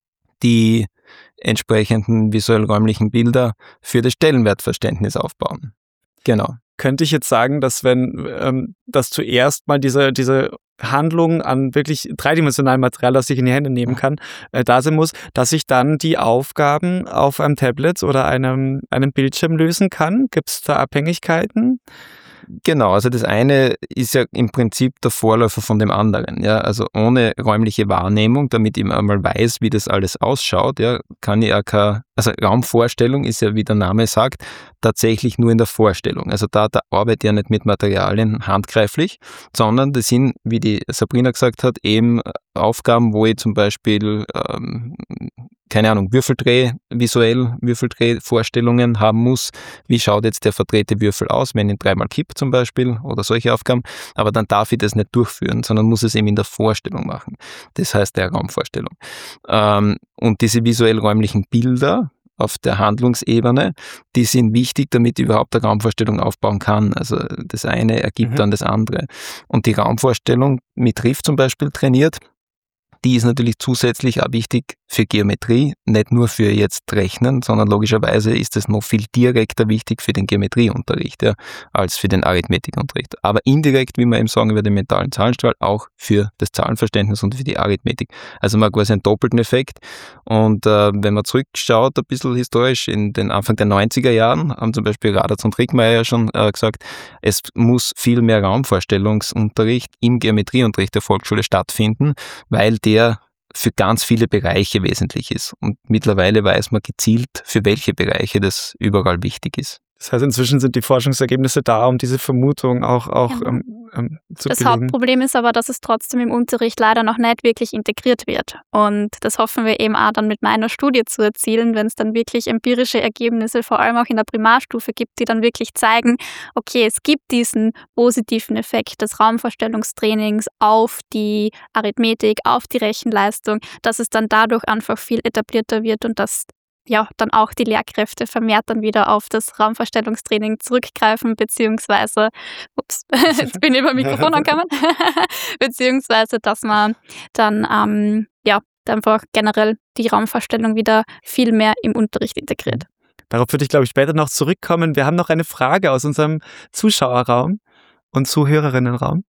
die entsprechenden visuell-räumlichen Bilder für das Stellenwertverständnis aufbauen. Genau.
Könnte ich jetzt sagen, dass wenn ähm, dass zuerst mal diese, diese Handlung an wirklich dreidimensionalem Material, das ich in die Hände nehmen kann, äh, da sein muss, dass ich dann die Aufgaben auf einem Tablet oder einem, einem Bildschirm lösen kann? Gibt es da Abhängigkeiten?
Genau, also das eine ist ja im Prinzip der Vorläufer von dem anderen. Ja? Also ohne räumliche Wahrnehmung, damit ich einmal weiß, wie das alles ausschaut, ja, kann ich auch keine, also Raumvorstellung ist ja, wie der Name sagt, tatsächlich nur in der Vorstellung. Also da, da arbeite ich ja nicht mit Materialien handgreiflich, sondern das sind, wie die Sabrina gesagt hat, eben Aufgaben, wo ich zum Beispiel ähm, keine Ahnung, Würfeldreh, visuell Würfeldreh-Vorstellungen haben muss. Wie schaut jetzt der verdrehte Würfel aus, wenn ich ihn dreimal kipp zum Beispiel oder solche Aufgaben. Aber dann darf ich das nicht durchführen, sondern muss es eben in der Vorstellung machen. Das heißt der Raumvorstellung. Ähm, und diese visuell-räumlichen Bilder auf der Handlungsebene, die sind wichtig, damit ich überhaupt eine Raumvorstellung aufbauen kann. Also das eine ergibt mhm. dann das andere. Und die Raumvorstellung mit Riff zum Beispiel trainiert, die ist natürlich zusätzlich auch wichtig für Geometrie, nicht nur für jetzt Rechnen, sondern logischerweise ist es noch viel direkter wichtig für den Geometrieunterricht, ja, als für den Arithmetikunterricht. Aber indirekt, wie wir eben sagen, über den mentalen Zahlenstrahl, auch für das Zahlenverständnis und für die Arithmetik. Also man hat quasi einen doppelten Effekt. Und äh, wenn man zurückschaut, ein bisschen historisch, in den Anfang der neunziger Jahren, haben zum Beispiel Radatz und Rickmeier ja schon äh, gesagt, es muss viel mehr Raumvorstellungsunterricht im Geometrieunterricht der Volksschule stattfinden, weil der für ganz viele Bereiche wesentlich ist. Und mittlerweile weiß man gezielt, für welche Bereiche das überall wichtig ist.
Das heißt, inzwischen sind die Forschungsergebnisse da, um diese Vermutung auch, auch
genau.
ähm, ähm, zu
Das
belegen.
Hauptproblem ist aber, dass es trotzdem im Unterricht leider noch nicht wirklich integriert wird. Und das hoffen wir eben auch dann mit meiner Studie zu erzielen, wenn es dann wirklich empirische Ergebnisse, vor allem auch in der Primarstufe gibt, die dann wirklich zeigen, okay, es gibt diesen positiven Effekt des Raumvorstellungstrainings auf die Arithmetik, auf die Rechenleistung, dass es dann dadurch einfach viel etablierter wird und dass ja, dann auch die Lehrkräfte vermehrt dann wieder auf das Raumvorstellungstraining zurückgreifen, beziehungsweise, ups, jetzt bin ich über Mikrofon angekommen, beziehungsweise, dass man dann, ähm, ja, einfach generell die Raumvorstellung wieder viel mehr im Unterricht integriert.
Darauf würde ich, glaube ich, später noch zurückkommen. Wir haben noch eine Frage aus unserem Zuschauerraum und Zuhörerinnenraum.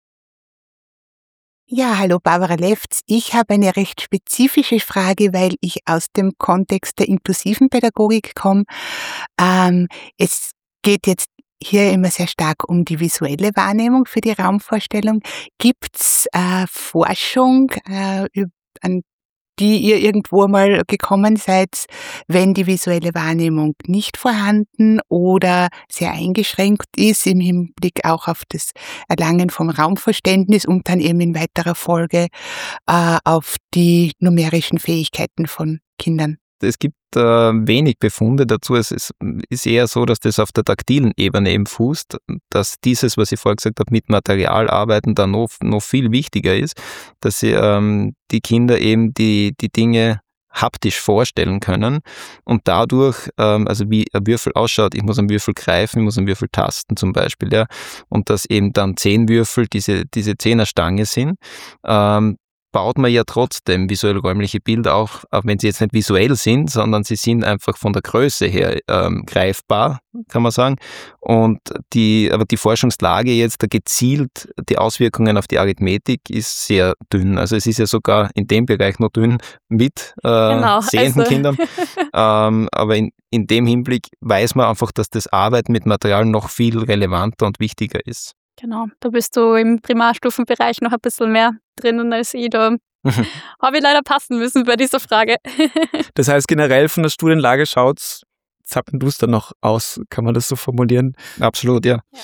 Ja, hallo Barbara Lefz. Ich habe eine recht spezifische Frage, weil ich aus dem Kontext der inklusiven Pädagogik komme. Ähm, es geht jetzt hier immer sehr stark um die visuelle Wahrnehmung für die Raumvorstellung. Gibt's äh, Forschung, äh, an die ihr irgendwo mal gekommen seid, wenn die visuelle Wahrnehmung nicht vorhanden oder sehr eingeschränkt ist im Hinblick auch auf das Erlangen vom Raumverständnis und dann eben in weiterer Folge äh, auf die numerischen Fähigkeiten von Kindern?
Es gibt äh, wenig Befunde dazu. Es ist, ist eher so, dass das auf der taktilen Ebene eben fußt, dass dieses, was ich vorher gesagt habe, mit Material arbeiten, da noch, noch viel wichtiger ist, dass sie ähm, die Kinder eben die, die Dinge haptisch vorstellen können und dadurch, ähm, also wie ein Würfel ausschaut, ich muss einen Würfel greifen, ich muss einen Würfel tasten zum Beispiel, ja, und dass eben dann zehn Würfel diese, diese Zehnerstange sind, ähm, baut man ja trotzdem visuell-räumliche Bilder auch, auch wenn sie jetzt nicht visuell sind, sondern sie sind einfach von der Größe her ähm, greifbar, kann man sagen. Und die, aber die Forschungslage jetzt, da gezielt die Auswirkungen auf die Arithmetik ist sehr dünn. Also es ist ja sogar in dem Bereich noch dünn mit äh,
genau,
sehenden
also.
Kindern. ähm, aber in, in dem Hinblick weiß man einfach, dass das Arbeiten mit Material noch viel relevanter und wichtiger ist.
Genau, da bist du im Primarstufenbereich noch ein bisschen mehr drinnen als ich. Da habe ich leider passen müssen bei dieser Frage.
Das heißt, generell von der Studienlage schaut's zappenduster noch aus, kann man das so formulieren?
Absolut, ja.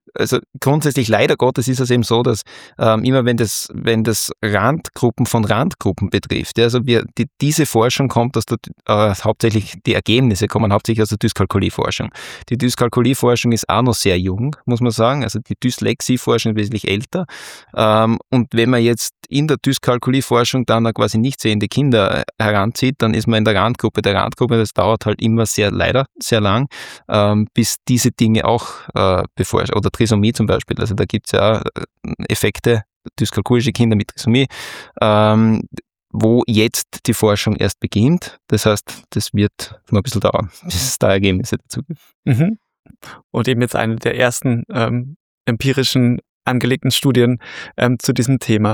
also grundsätzlich leider Gottes ist es eben so, dass ähm, immer wenn das, wenn das Randgruppen von Randgruppen betrifft, ja, also wir, die, diese Forschung kommt aus der, äh, hauptsächlich, die Ergebnisse kommen hauptsächlich aus der Dyskalkulie-Forschung. Die Dyskalkulie-Forschung ist auch noch sehr jung, muss man sagen, also die Dyslexie-Forschung ist wesentlich älter. Ähm, und wenn man jetzt in der Dyskalkulie-Forschung dann quasi nicht sehende Kinder heranzieht, dann ist man in der Randgruppe der Randgruppe. Das dauert halt immer sehr, leider sehr lang, ähm, bis diese Dinge auch äh, beforscht, oder Trisomie zum Beispiel, also da gibt es ja Effekte, dyskalkulische Kinder mit Trisomie, ähm, wo jetzt die Forschung erst beginnt. Das heißt, das wird noch ein bisschen dauern, bis es da Ergebnisse dazu gibt.
Mhm. Und eben jetzt eine der ersten ähm, empirischen angelegten Studien ähm, zu diesem Thema.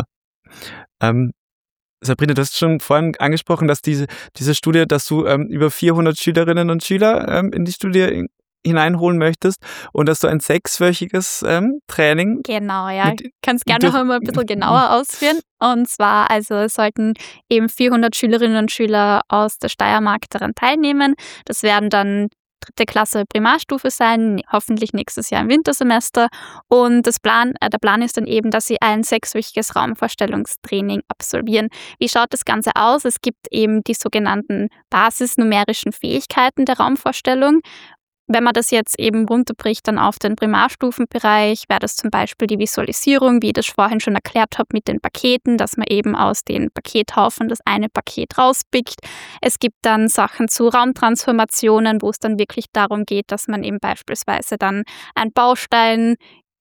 Ähm, Sabrina, du hast schon vorhin angesprochen, dass diese, diese Studie, dass du ähm, über vierhundert Schülerinnen und Schüler ähm, in die Studie hineinholen möchtest und dass du ein sechswöchiges ähm, Training...
Genau, ja. Ich kann es gerne noch einmal ein bisschen genauer ausführen. Und zwar, also es sollten eben vierhundert Schülerinnen und Schüler aus der Steiermark daran teilnehmen. Das werden dann dritte Klasse Primarstufe sein, hoffentlich nächstes Jahr im Wintersemester. Und das Plan, äh, der Plan ist dann eben, dass sie ein sechswöchiges Raumvorstellungstraining absolvieren. Wie schaut das Ganze aus? Es gibt eben die sogenannten basisnumerischen Fähigkeiten der Raumvorstellung. Wenn man das jetzt eben runterbricht dann auf den Primarstufenbereich, wäre das zum Beispiel die Visualisierung, wie ich das vorhin schon erklärt habe mit den Paketen, dass man eben aus den Pakethaufen das eine Paket rauspickt. Es gibt dann Sachen zu Raumtransformationen, wo es dann wirklich darum geht, dass man eben beispielsweise dann einen Baustein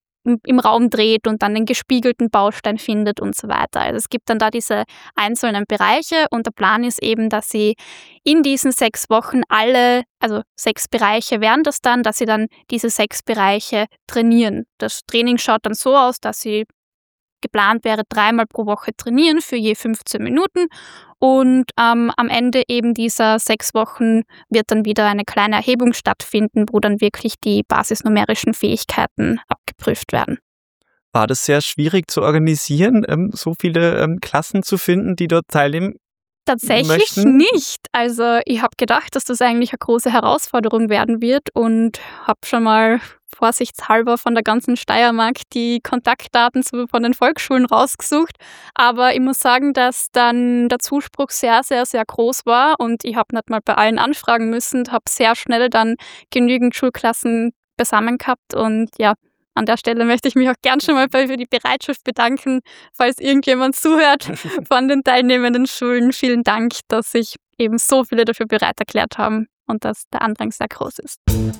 im Raum dreht und dann den gespiegelten Baustein findet und so weiter. Also es gibt dann da diese einzelnen Bereiche und der Plan ist eben, dass sie in diesen sechs Wochen alle, also sechs Bereiche wären das dann, dass sie dann diese sechs Bereiche trainieren. Das Training schaut dann so aus, dass sie geplant wäre, dreimal pro Woche trainieren für je fünfzehn Minuten und ähm, am Ende eben dieser sechs Wochen wird dann wieder eine kleine Erhebung stattfinden, wo dann wirklich die basisnumerischen Fähigkeiten abgeprüft werden.
War das sehr schwierig zu organisieren, ähm, so viele ähm, Klassen zu finden, die dort teilnehmen?
Tatsächlich
möchten?
nicht. Also ich habe gedacht, dass das eigentlich eine große Herausforderung werden wird und habe schon mal vorsichtshalber von der ganzen Steiermark die Kontaktdaten zu, von den Volksschulen rausgesucht. Aber ich muss sagen, dass dann der Zuspruch sehr, sehr, sehr groß war und ich habe nicht mal bei allen anfragen müssen und habe sehr schnell dann genügend Schulklassen beisammen gehabt und ja, an der Stelle möchte ich mich auch gern schon mal für die Bereitschaft bedanken, falls irgendjemand zuhört von den teilnehmenden Schulen. Vielen Dank, dass sich eben so viele dafür bereit erklärt haben und dass der Andrang sehr groß ist.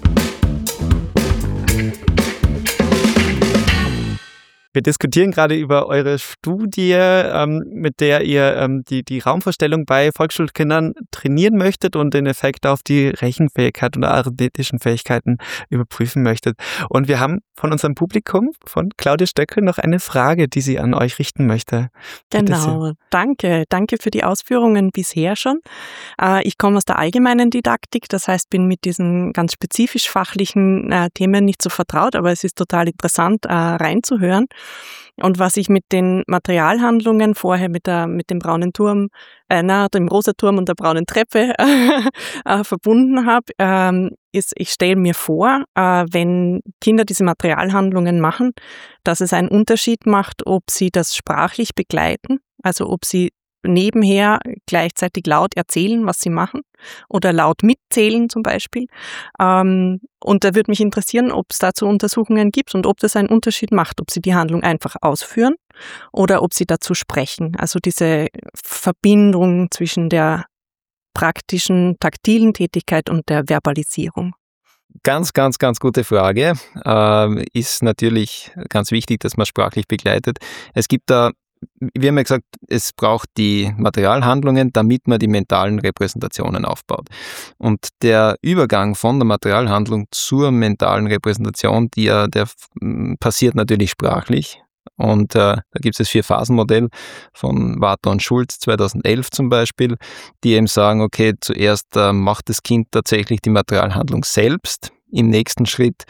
Wir diskutieren gerade über eure Studie, ähm, mit der ihr ähm, die, die Raumvorstellung bei Volksschulkindern trainieren möchtet und den Effekt auf die Rechenfähigkeit und arithmetischen Fähigkeiten überprüfen möchtet. Und wir haben von unserem Publikum, von Claudia Stöckel, noch eine Frage, die sie an euch richten möchte.
Genau, danke. Danke für die Ausführungen bisher schon. Ich komme aus der allgemeinen Didaktik, das heißt, bin mit diesen ganz spezifisch fachlichen Themen nicht so vertraut, aber es ist total interessant, reinzuhören. Und was ich mit den Materialhandlungen vorher mit der mit dem braunen Turm, äh, na, dem rosa Turm und der braunen Treppe äh, verbunden habe, ähm, ist, ich stelle mir vor, äh, wenn Kinder diese Materialhandlungen machen, dass es einen Unterschied macht, ob sie das sprachlich begleiten, also ob sie nebenher gleichzeitig laut erzählen, was sie machen oder laut mitzählen zum Beispiel. Ähm, und da würde mich interessieren, ob es dazu Untersuchungen gibt und ob das einen Unterschied macht, ob sie die Handlung einfach ausführen oder ob sie dazu sprechen. Also diese Verbindung zwischen der praktischen, taktilen Tätigkeit und der Verbalisierung.
Ganz, ganz, ganz gute Frage. Ähm, ist natürlich ganz wichtig, dass man sprachlich begleitet. Es gibt da Wir haben ja gesagt, es braucht die Materialhandlungen, damit man die mentalen Repräsentationen aufbaut. Und der Übergang von der Materialhandlung zur mentalen Repräsentation, die, der passiert natürlich sprachlich. Und äh, da gibt es das Vier-Phasen-Modell von Warther und Schulz zweitausendelf zum Beispiel, die eben sagen, okay, zuerst äh, macht das Kind tatsächlich die Materialhandlung selbst. Im nächsten Schritt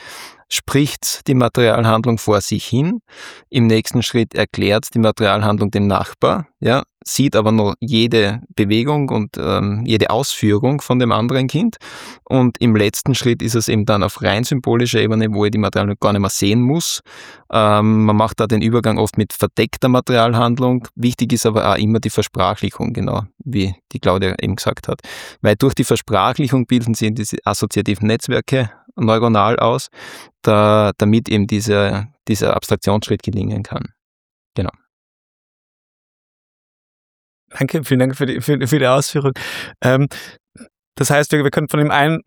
spricht die Materialhandlung vor sich hin, im nächsten Schritt erklärt die Materialhandlung dem Nachbar, ja, sieht aber noch jede Bewegung und ähm, jede Ausführung von dem anderen Kind, und im letzten Schritt ist es eben dann auf rein symbolischer Ebene, wo ich die Materialhandlung gar nicht mehr sehen muss. Ähm, man macht da den Übergang oft mit verdeckter Materialhandlung. Wichtig ist aber auch immer die Versprachlichung, genau wie die Claudia eben gesagt hat, weil durch die Versprachlichung bilden sie diese assoziativen Netzwerke neuronal aus, da, damit eben dieser, dieser Abstraktionsschritt gelingen kann. Genau.
Danke, vielen Dank für die, für, für die Ausführung. Ähm, das heißt, wir, wir können von dem einen,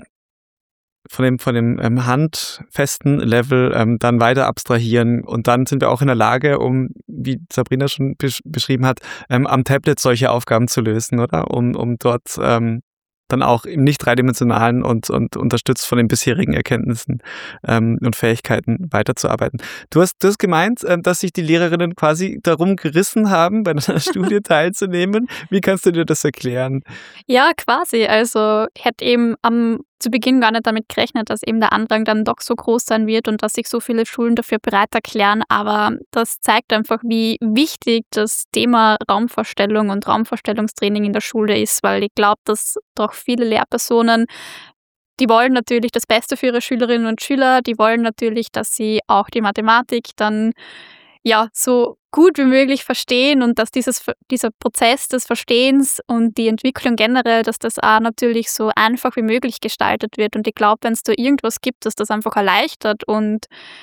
von dem, von dem ähm, handfesten Level ähm, dann weiter abstrahieren, und dann sind wir auch in der Lage, um, wie Sabrina schon besch- beschrieben hat, ähm, am Tablet solche Aufgaben zu lösen, oder? Um, um dort ähm, dann auch im nicht dreidimensionalen und, und unterstützt von den bisherigen Erkenntnissen ähm, und Fähigkeiten weiterzuarbeiten. Du hast, du hast gemeint, ähm, dass sich die Lehrerinnen quasi darum gerissen haben, bei einer Studie teilzunehmen. Wie kannst du dir das erklären?
Ja, quasi. Also ich hätte eben am zu Beginn gar nicht damit gerechnet, dass eben der Andrang dann doch so groß sein wird und dass sich so viele Schulen dafür bereit erklären. Aber das zeigt einfach, wie wichtig das Thema Raumvorstellung und Raumvorstellungstraining in der Schule ist, weil ich glaube, dass doch viele Lehrpersonen, die wollen natürlich das Beste für ihre Schülerinnen und Schüler, die wollen natürlich, dass sie auch die Mathematik dann ja so gut wie möglich verstehen, und dass dieses, dieser Prozess des Verstehens und die Entwicklung generell, dass das auch natürlich so einfach wie möglich gestaltet wird. Und ich glaube, wenn es da irgendwas gibt, das das einfach erleichtert und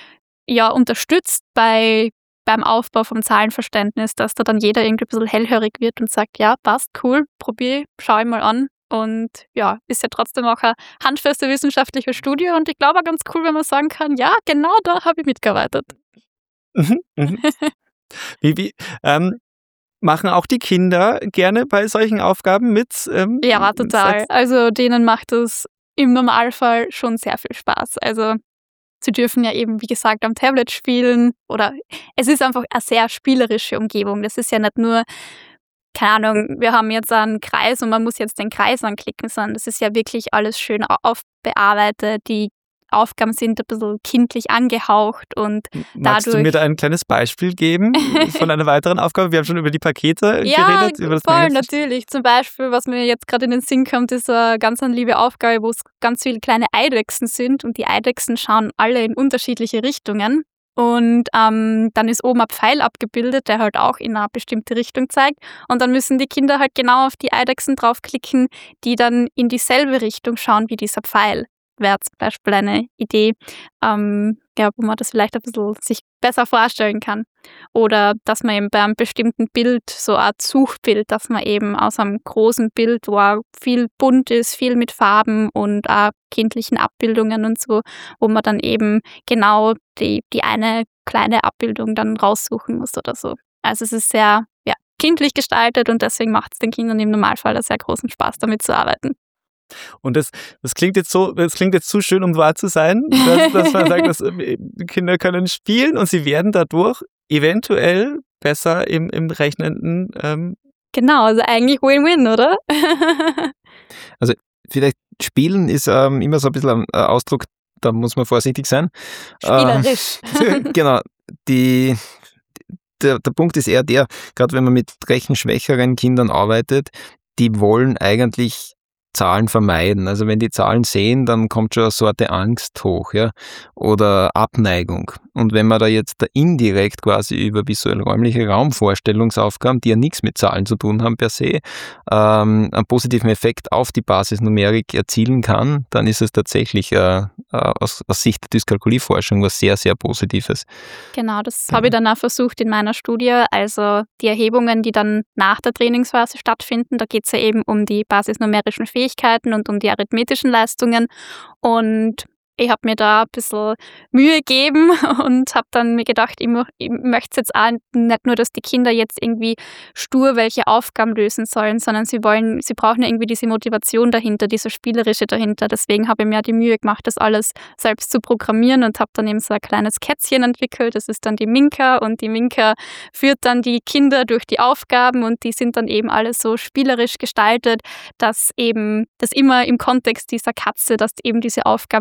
ja unterstützt bei, beim Aufbau vom Zahlenverständnis, dass da dann jeder irgendwie ein bisschen hellhörig wird und sagt, ja, passt, cool, probier, schau ich mal an. Und ja, ist ja trotzdem auch eine handfeste wissenschaftliche Studie, und ich glaube auch ganz cool, wenn man sagen kann, ja, genau da habe ich mitgearbeitet.
Mhm, mhm. Wie, wie, ähm, machen auch die Kinder gerne bei solchen Aufgaben mit? Ähm,
Ja, total.
sagst-
Also denen macht es im Normalfall schon sehr viel Spaß. Also sie dürfen ja eben, wie gesagt, am Tablet spielen, oder es ist einfach eine sehr spielerische Umgebung. Das ist ja nicht nur, keine Ahnung, wir haben jetzt einen Kreis und man muss jetzt den Kreis anklicken, sondern das ist ja wirklich alles schön aufbearbeitet. Die Aufgaben sind ein bisschen kindlich angehaucht und
Magst du
dadurch-
mir da ein kleines Beispiel geben von einer weiteren Aufgabe? Wir haben schon über die Pakete
ja,
geredet. Über das
voll,
Magazin.
natürlich. Zum Beispiel, was mir jetzt gerade in den Sinn kommt, ist eine ganz eine liebe Aufgabe, wo es ganz viele kleine Eidechsen sind, und die Eidechsen schauen alle in unterschiedliche Richtungen. Und ähm, dann ist oben ein Pfeil abgebildet, der halt auch in eine bestimmte Richtung zeigt. Und dann müssen die Kinder halt genau auf die Eidechsen draufklicken, die dann in dieselbe Richtung schauen wie dieser Pfeil. Wäre zum Beispiel eine Idee, ähm, ja, wo man das vielleicht ein bisschen sich besser vorstellen kann. Oder dass man eben bei einem bestimmten Bild, so eine Art Suchbild, dass man eben aus einem großen Bild, wo auch viel bunt ist, viel mit Farben und auch kindlichen Abbildungen und so, wo man dann eben genau die, die eine kleine Abbildung dann raussuchen muss oder so. Also es ist sehr ja, kindlich gestaltet, und deswegen macht es den Kindern im Normalfall einen sehr großen Spaß, damit zu arbeiten.
Und das, das klingt jetzt so, das klingt jetzt zu schön, um wahr zu sein, dass, dass man sagt, dass äh, Kinder können spielen und sie werden dadurch eventuell besser im, im rechnenden. Ähm,
Genau, also eigentlich Win-Win, oder?
Vielleicht Spielen ist ähm, immer so ein bisschen ein Ausdruck, da muss man vorsichtig sein.
Spielerisch.
Ähm, genau. Die, der, der Punkt ist eher der, gerade wenn man mit rechenschwächeren Kindern arbeitet, die wollen eigentlich Zahlen vermeiden. Also wenn die Zahlen sehen, dann kommt schon eine Sorte Angst hoch, ja, oder Abneigung. Und wenn man da jetzt da indirekt quasi über visuell-räumliche Raumvorstellungsaufgaben, die ja nichts mit Zahlen zu tun haben per se, ähm, einen positiven Effekt auf die Basisnumerik erzielen kann, dann ist es tatsächlich äh, äh, aus, aus Sicht der Dyskalkulieforschung was sehr, sehr Positives.
Genau, das habe ich dann auch versucht in meiner Studie. Also die Erhebungen, die dann nach der Trainingsphase stattfinden, da geht es ja eben um die basisnumerischen Fähigkeiten und um die arithmetischen Leistungen. Und ich habe mir da ein bisschen Mühe gegeben und habe dann mir gedacht, ich, mo- ich möchte jetzt auch nicht nur, dass die Kinder jetzt irgendwie stur welche Aufgaben lösen sollen, sondern sie wollen, sie brauchen ja irgendwie diese Motivation dahinter, diese spielerische dahinter. Deswegen habe ich mir die Mühe gemacht, das alles selbst zu programmieren und habe dann eben so ein kleines Kätzchen entwickelt. Das ist dann die Minka, und die Minka führt dann die Kinder durch die Aufgaben, und die sind dann eben alle so spielerisch gestaltet, dass eben das immer im Kontext dieser Katze, dass eben diese Aufgaben gelöst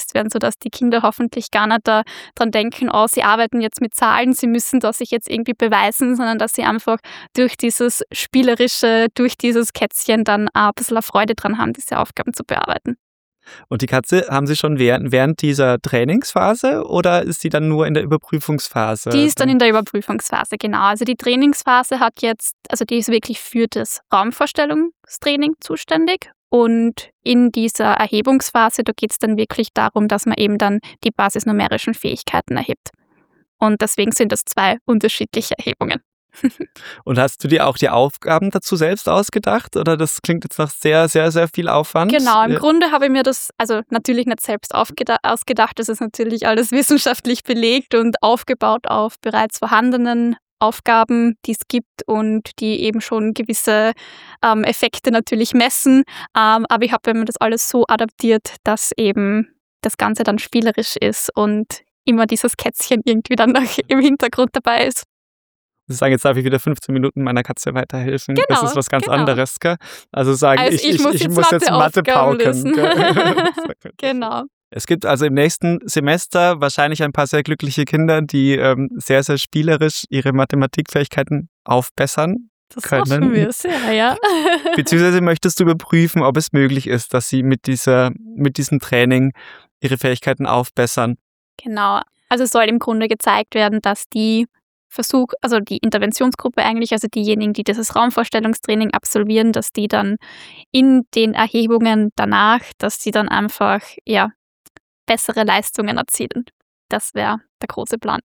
umgesetzt werden, sodass die Kinder hoffentlich gar nicht daran denken, oh, sie arbeiten jetzt mit Zahlen, sie müssen das sich jetzt irgendwie beweisen, sondern dass sie einfach durch dieses Spielerische, durch dieses Kätzchen dann ein bisschen Freude dran haben, diese Aufgaben zu bearbeiten.
Und die Katze haben Sie schon während, während dieser Trainingsphase oder ist sie dann nur in der Überprüfungsphase?
Die ist dann in der Überprüfungsphase, genau. Also die Trainingsphase hat jetzt, also die ist wirklich für das Raumvorstellungstraining zuständig. Und in dieser Erhebungsphase, da geht es dann wirklich darum, dass man eben dann die basisnumerischen Fähigkeiten erhebt. Und deswegen sind das zwei unterschiedliche Erhebungen.
Und hast du dir auch die Aufgaben dazu selbst ausgedacht? Oder das klingt jetzt nach sehr, sehr, sehr viel Aufwand?
Genau, im Grunde habe ich mir das, also natürlich nicht selbst aufgeda- ausgedacht, das ist natürlich alles wissenschaftlich belegt und aufgebaut auf bereits vorhandenen Aufgaben, die es gibt und die eben schon gewisse ähm, Effekte natürlich messen. Ähm, aber ich habe mir das alles so adaptiert, dass eben das Ganze dann spielerisch ist und immer dieses Kätzchen irgendwie dann noch im Hintergrund dabei ist.
Sie sagen, jetzt darf ich wieder fünfzehn Minuten meiner Katze weiterhelfen.
Genau,
das ist was ganz
genau.
anderes, gell? Also sagen,
Also
ich,
ich
ich,
muss
ich
jetzt
muss jetzt Mathe
Matheaufgaben
pauken.
lösen.
Gell?
Genau.
Es gibt also im nächsten Semester wahrscheinlich ein paar sehr glückliche Kinder, die ähm, sehr, sehr spielerisch ihre Mathematikfähigkeiten aufbessern
Das
können.
hoffen wir sehr, ja.
Beziehungsweise möchtest du überprüfen, ob es möglich ist, dass sie mit, dieser, mit diesem Training ihre Fähigkeiten aufbessern.
Genau. Also es soll im Grunde gezeigt werden, dass die Versuch, also die Interventionsgruppe eigentlich, also diejenigen, die dieses Raumvorstellungstraining absolvieren, dass die dann in den Erhebungen danach, dass die dann einfach, ja, bessere Leistungen erzielen. Das wäre der große Plan.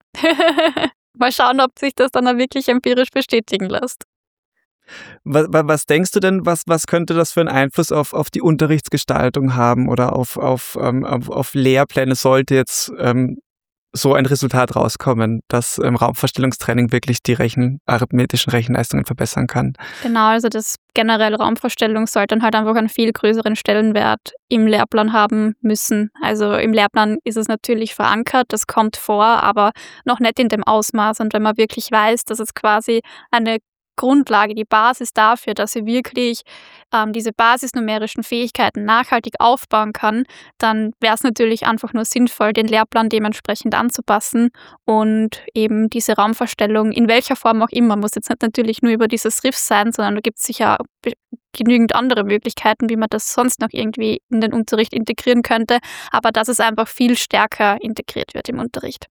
Mal schauen, ob sich das dann auch wirklich empirisch bestätigen lässt.
Was, was denkst du denn, was, was könnte das für einen Einfluss auf, auf die Unterrichtsgestaltung haben oder auf, auf, ähm, auf, auf Lehrpläne, sollte jetzt ähm, so ein Resultat rauskommen, dass ähm, Raumvorstellungstraining wirklich die Rechen, arithmetischen Rechenleistungen verbessern kann?
Genau, also das generelle Raumvorstellung sollte dann halt einfach einen viel größeren Stellenwert im Lehrplan haben müssen. Also im Lehrplan ist es natürlich verankert, das kommt vor, aber noch nicht in dem Ausmaß. Und wenn man wirklich weiß, dass es quasi eine Grundlage, die Basis dafür, dass sie wirklich ähm, diese basisnumerischen Fähigkeiten nachhaltig aufbauen kann, dann wäre es natürlich einfach nur sinnvoll, den Lehrplan dementsprechend anzupassen und eben diese Raumvorstellung, in welcher Form auch immer, muss jetzt nicht natürlich nur über dieses Riff sein, sondern da gibt es sicher be- genügend andere Möglichkeiten, wie man das sonst noch irgendwie in den Unterricht integrieren könnte, aber dass es einfach viel stärker integriert wird im Unterricht.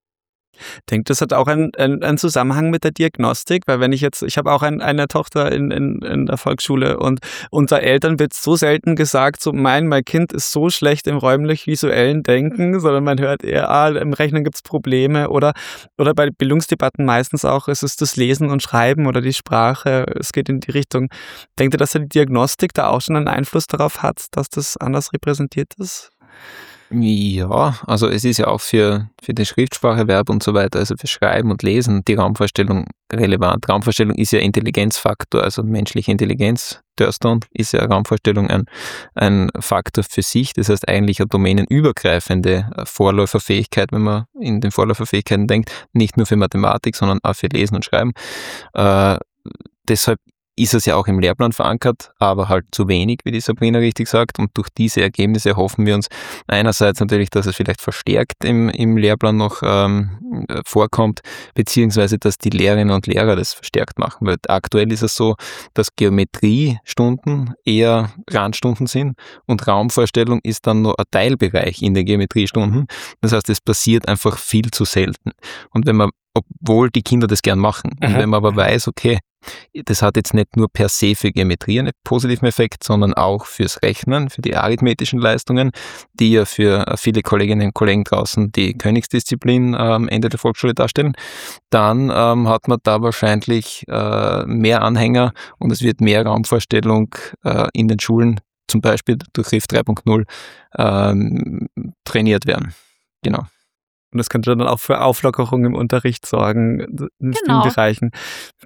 Ich denke, das hat auch einen, einen, einen Zusammenhang mit der Diagnostik, weil wenn ich jetzt, ich habe auch ein, eine Tochter in, in, in der Volksschule und unter Eltern wird so selten gesagt, so mein, mein Kind ist so schlecht im räumlich-visuellen Denken, sondern man hört eher, ah, im Rechnen gibt es Probleme oder, oder bei Bildungsdebatten meistens auch, es ist das Lesen und Schreiben oder die Sprache, es geht in die Richtung. Denkt ihr, dass die Diagnostik da auch schon einen Einfluss darauf hat, dass das anders repräsentiert ist?
Ja, also es ist ja auch für, für den Schriftspracherwerb und so weiter, also für Schreiben und Lesen, die Raumvorstellung relevant. Raumvorstellung ist ja Intelligenzfaktor, also menschliche Intelligenz. Thurston ist ja Raumvorstellung ein, ein Faktor für sich, das heißt eigentlich eine domänenübergreifende Vorläuferfähigkeit, wenn man in den Vorläuferfähigkeiten denkt, nicht nur für Mathematik, sondern auch für Lesen und Schreiben. Äh, deshalb ist es ja auch im Lehrplan verankert, aber halt zu wenig, wie die Sabrina richtig sagt. Und durch diese Ergebnisse hoffen wir uns einerseits natürlich, dass es vielleicht verstärkt im, im Lehrplan noch ähm, vorkommt, beziehungsweise dass die Lehrerinnen und Lehrer das verstärkt machen. Weil aktuell ist es so, dass Geometriestunden eher Randstunden sind und Raumvorstellung ist dann nur ein Teilbereich in den Geometriestunden. Das heißt, es passiert einfach viel zu selten. Und wenn man, obwohl die Kinder das gern machen, mhm. und wenn man aber weiß, okay, das hat jetzt nicht nur per se für Geometrie einen positiven Effekt, sondern auch fürs Rechnen, für die arithmetischen Leistungen, die ja für viele Kolleginnen und Kollegen draußen die Königsdisziplin am Ende der Volksschule darstellen, dann ähm, hat man da wahrscheinlich äh, mehr Anhänger und es wird mehr Raumvorstellung äh, in den Schulen, zum Beispiel durch R I F drei Punkt null, ähm, trainiert werden. Genau.
Und das könnte dann auch für Auflockerung im Unterricht sorgen, in
Genau.
vielen Bereichen.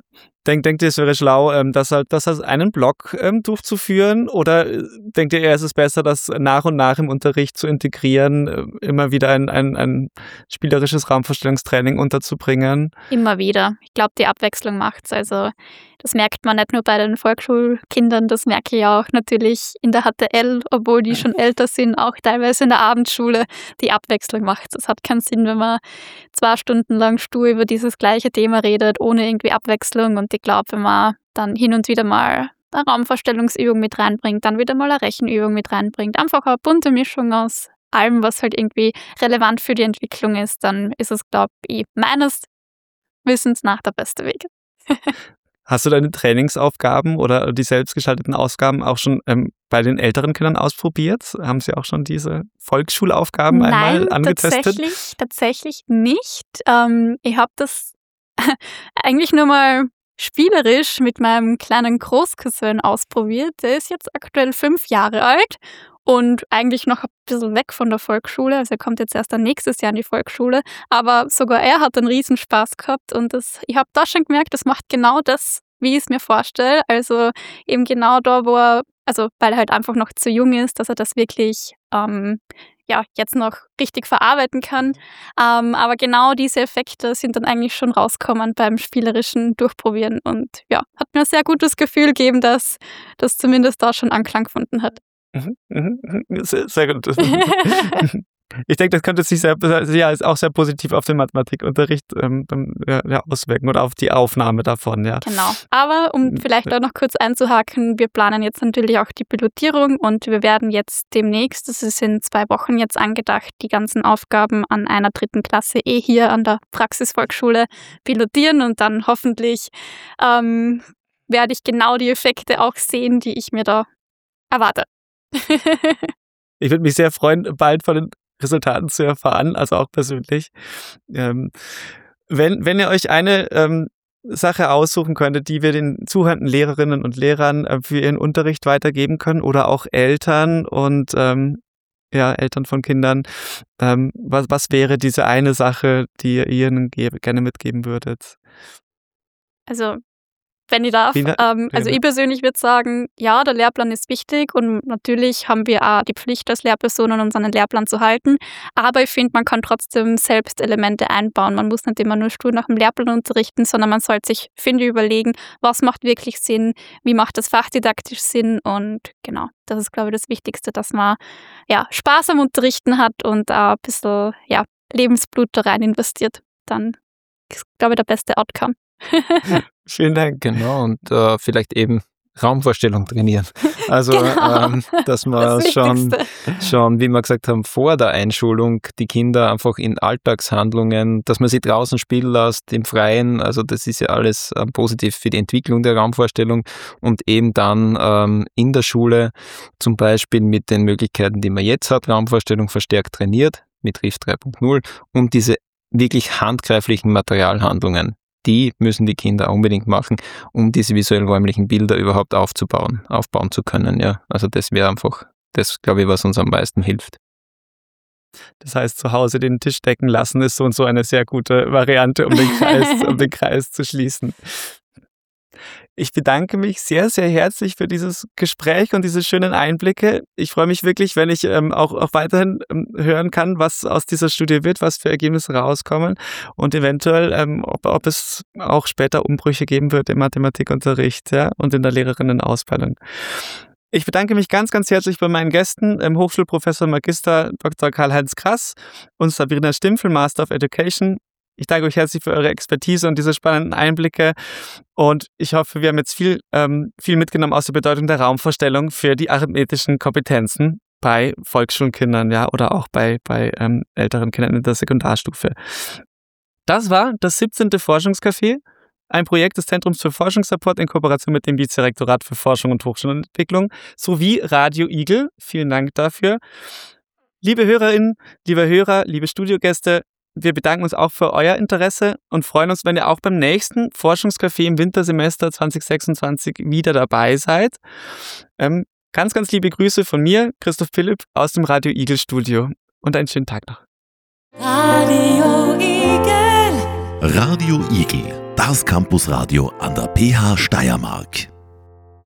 Denk, denkt ihr, es wäre schlau, ähm, das halt, das als einen Block ähm, durchzuführen? Oder äh, denkt ihr eher, es ist besser, das nach und nach im Unterricht zu integrieren, äh, immer wieder ein, ein, ein spielerisches Raumvorstellungstraining unterzubringen?
Immer wieder. Ich glaube, die Abwechslung macht's. Also das merkt man nicht nur bei den Volksschulkindern, das merke ich auch natürlich in der H T L, obwohl die schon älter sind, auch teilweise in der Abendschule. Die Abwechslung macht's. Es hat keinen Sinn, wenn man zwei Stunden lang stur über dieses gleiche Thema redet, ohne irgendwie Abwechslung. Und ich glaube, wenn man dann hin und wieder mal eine Raumvorstellungsübung mit reinbringt, dann wieder mal eine Rechenübung mit reinbringt, einfach eine bunte Mischung aus allem, was halt irgendwie relevant für die Entwicklung ist, dann ist es, glaube ich, meines Wissens nach der beste Weg.
Hast du deine Trainingsaufgaben oder die selbstgestalteten Aufgaben auch schon ähm, bei den älteren Kindern ausprobiert? Haben sie auch schon diese Volksschulaufgaben
Nein,
einmal angetestet?
tatsächlich, tatsächlich nicht. Ähm, ich habe das eigentlich nur mal spielerisch mit meinem kleinen Großcousin ausprobiert. Der ist jetzt aktuell fünf Jahre alt und eigentlich noch ein bisschen weg von der Volksschule. Also er kommt jetzt erst dann nächstes Jahr in die Volksschule. Aber sogar er hat einen Riesenspaß gehabt und das, ich habe da schon gemerkt, das macht genau das, wie ich es mir vorstelle. Also eben genau da, wo er, also weil er halt einfach noch zu jung ist, dass er das wirklich ähm, ja, jetzt noch richtig verarbeiten kann. Ähm, aber genau diese Effekte sind dann eigentlich schon rausgekommen beim spielerischen Durchprobieren und ja, hat mir ein sehr gutes Gefühl gegeben, dass das zumindest da schon Anklang gefunden hat.
Mhm, mhm, mhm. Sehr, sehr gut. Ich denke, das könnte sich sehr, ja, ist auch sehr positiv auf den Mathematikunterricht ähm, ja, ja, auswirken oder auf die Aufnahme davon, ja.
Genau. Aber um vielleicht auch noch kurz einzuhaken, wir planen jetzt natürlich auch die Pilotierung und wir werden jetzt demnächst, das ist in zwei Wochen jetzt angedacht, die ganzen Aufgaben an einer dritten Klasse eh hier an der Praxisvolksschule pilotieren und dann hoffentlich ähm, werde ich genau die Effekte auch sehen, die ich mir da erwarte.
Ich würde mich sehr freuen, bald von den Resultaten zu erfahren, also auch persönlich. Ähm, wenn, wenn ihr euch eine ähm, Sache aussuchen könntet, die wir den zuhörenden Lehrerinnen und Lehrern äh, für ihren Unterricht weitergeben können oder auch Eltern und ähm, ja, Eltern von Kindern, ähm, was, was wäre diese eine Sache, die ihr ihnen ge- gerne mitgeben würdet?
Also wenn ich darf.
Lina,
Ähm, also
Lina.
ich persönlich würde sagen, ja, der Lehrplan ist wichtig und natürlich haben wir auch die Pflicht als Lehrpersonen, uns an den Lehrplan zu halten. Aber ich finde, man kann trotzdem selbst Elemente einbauen. Man muss nicht immer nur stur nach dem Lehrplan unterrichten, sondern man sollte sich, finde ich, überlegen, was macht wirklich Sinn, wie macht das fachdidaktisch Sinn und genau, das ist, glaube ich, das Wichtigste, dass man ja, Spaß am Unterrichten hat und auch ein bisschen ja, Lebensblut da rein investiert. Dann ist, glaube ich, der beste Outcome.
Vielen Dank.
Genau, und äh, vielleicht eben Raumvorstellung trainieren. Also,
Genau,
ähm, dass man
das
schon,
Wichtigste.
schon, wie wir gesagt haben, vor der Einschulung die Kinder einfach in Alltagshandlungen, dass man sie draußen spielen lässt, im Freien, also das ist ja alles ähm, positiv für die Entwicklung der Raumvorstellung und eben dann ähm, in der Schule zum Beispiel mit den Möglichkeiten, die man jetzt hat, Raumvorstellung verstärkt trainiert, mit R I F drei Punkt null und diese wirklich handgreiflichen Materialhandlungen. Die müssen die Kinder unbedingt machen, um diese visuell-räumlichen Bilder überhaupt aufzubauen, aufbauen zu können. Ja, also das wäre einfach, das glaube ich, was uns am meisten hilft.
Das heißt, zu Hause den Tisch decken lassen ist so und so eine sehr gute Variante, um den Kreis, um den Kreis zu schließen. Ich bedanke mich sehr, sehr herzlich für dieses Gespräch und diese schönen Einblicke. Ich freue mich wirklich, wenn ich ähm, auch, auch weiterhin ähm, hören kann, was aus dieser Studie wird, was für Ergebnisse rauskommen und eventuell, ähm, ob, ob es auch später Umbrüche geben wird im Mathematikunterricht, ja, und in der Lehrerinnenausbildung. Ich bedanke mich ganz, ganz herzlich bei meinen Gästen, ähm, Hochschulprofessor Magister Doktor Karl-Heinz Krass und Sabrina Stimpfel, Master of Education. Ich danke euch herzlich für eure Expertise und diese spannenden Einblicke und ich hoffe, wir haben jetzt viel, ähm, viel mitgenommen aus der Bedeutung der Raumvorstellung für die arithmetischen Kompetenzen bei Volksschulkindern, ja, oder auch bei, bei ähm, älteren Kindern in der Sekundarstufe. Das war das siebzehnte Forschungscafé, ein Projekt des Zentrums für Forschungssupport in Kooperation mit dem Vizedirektorat für Forschung und Hochschulentwicklung sowie Radio Igel. Vielen Dank dafür. Liebe Hörerinnen, liebe Hörer, liebe Studiogäste, wir bedanken uns auch für euer Interesse und freuen uns, wenn ihr auch beim nächsten Forschungscafé im Wintersemester zwanzig sechsundzwanzig wieder dabei seid. Ähm, ganz, ganz liebe Grüße von mir, Christoph Philipp, aus dem Radio Igel Studio und einen schönen Tag noch.
Radio Igel. Radio Igel, Das Campusradio an der P H Steiermark.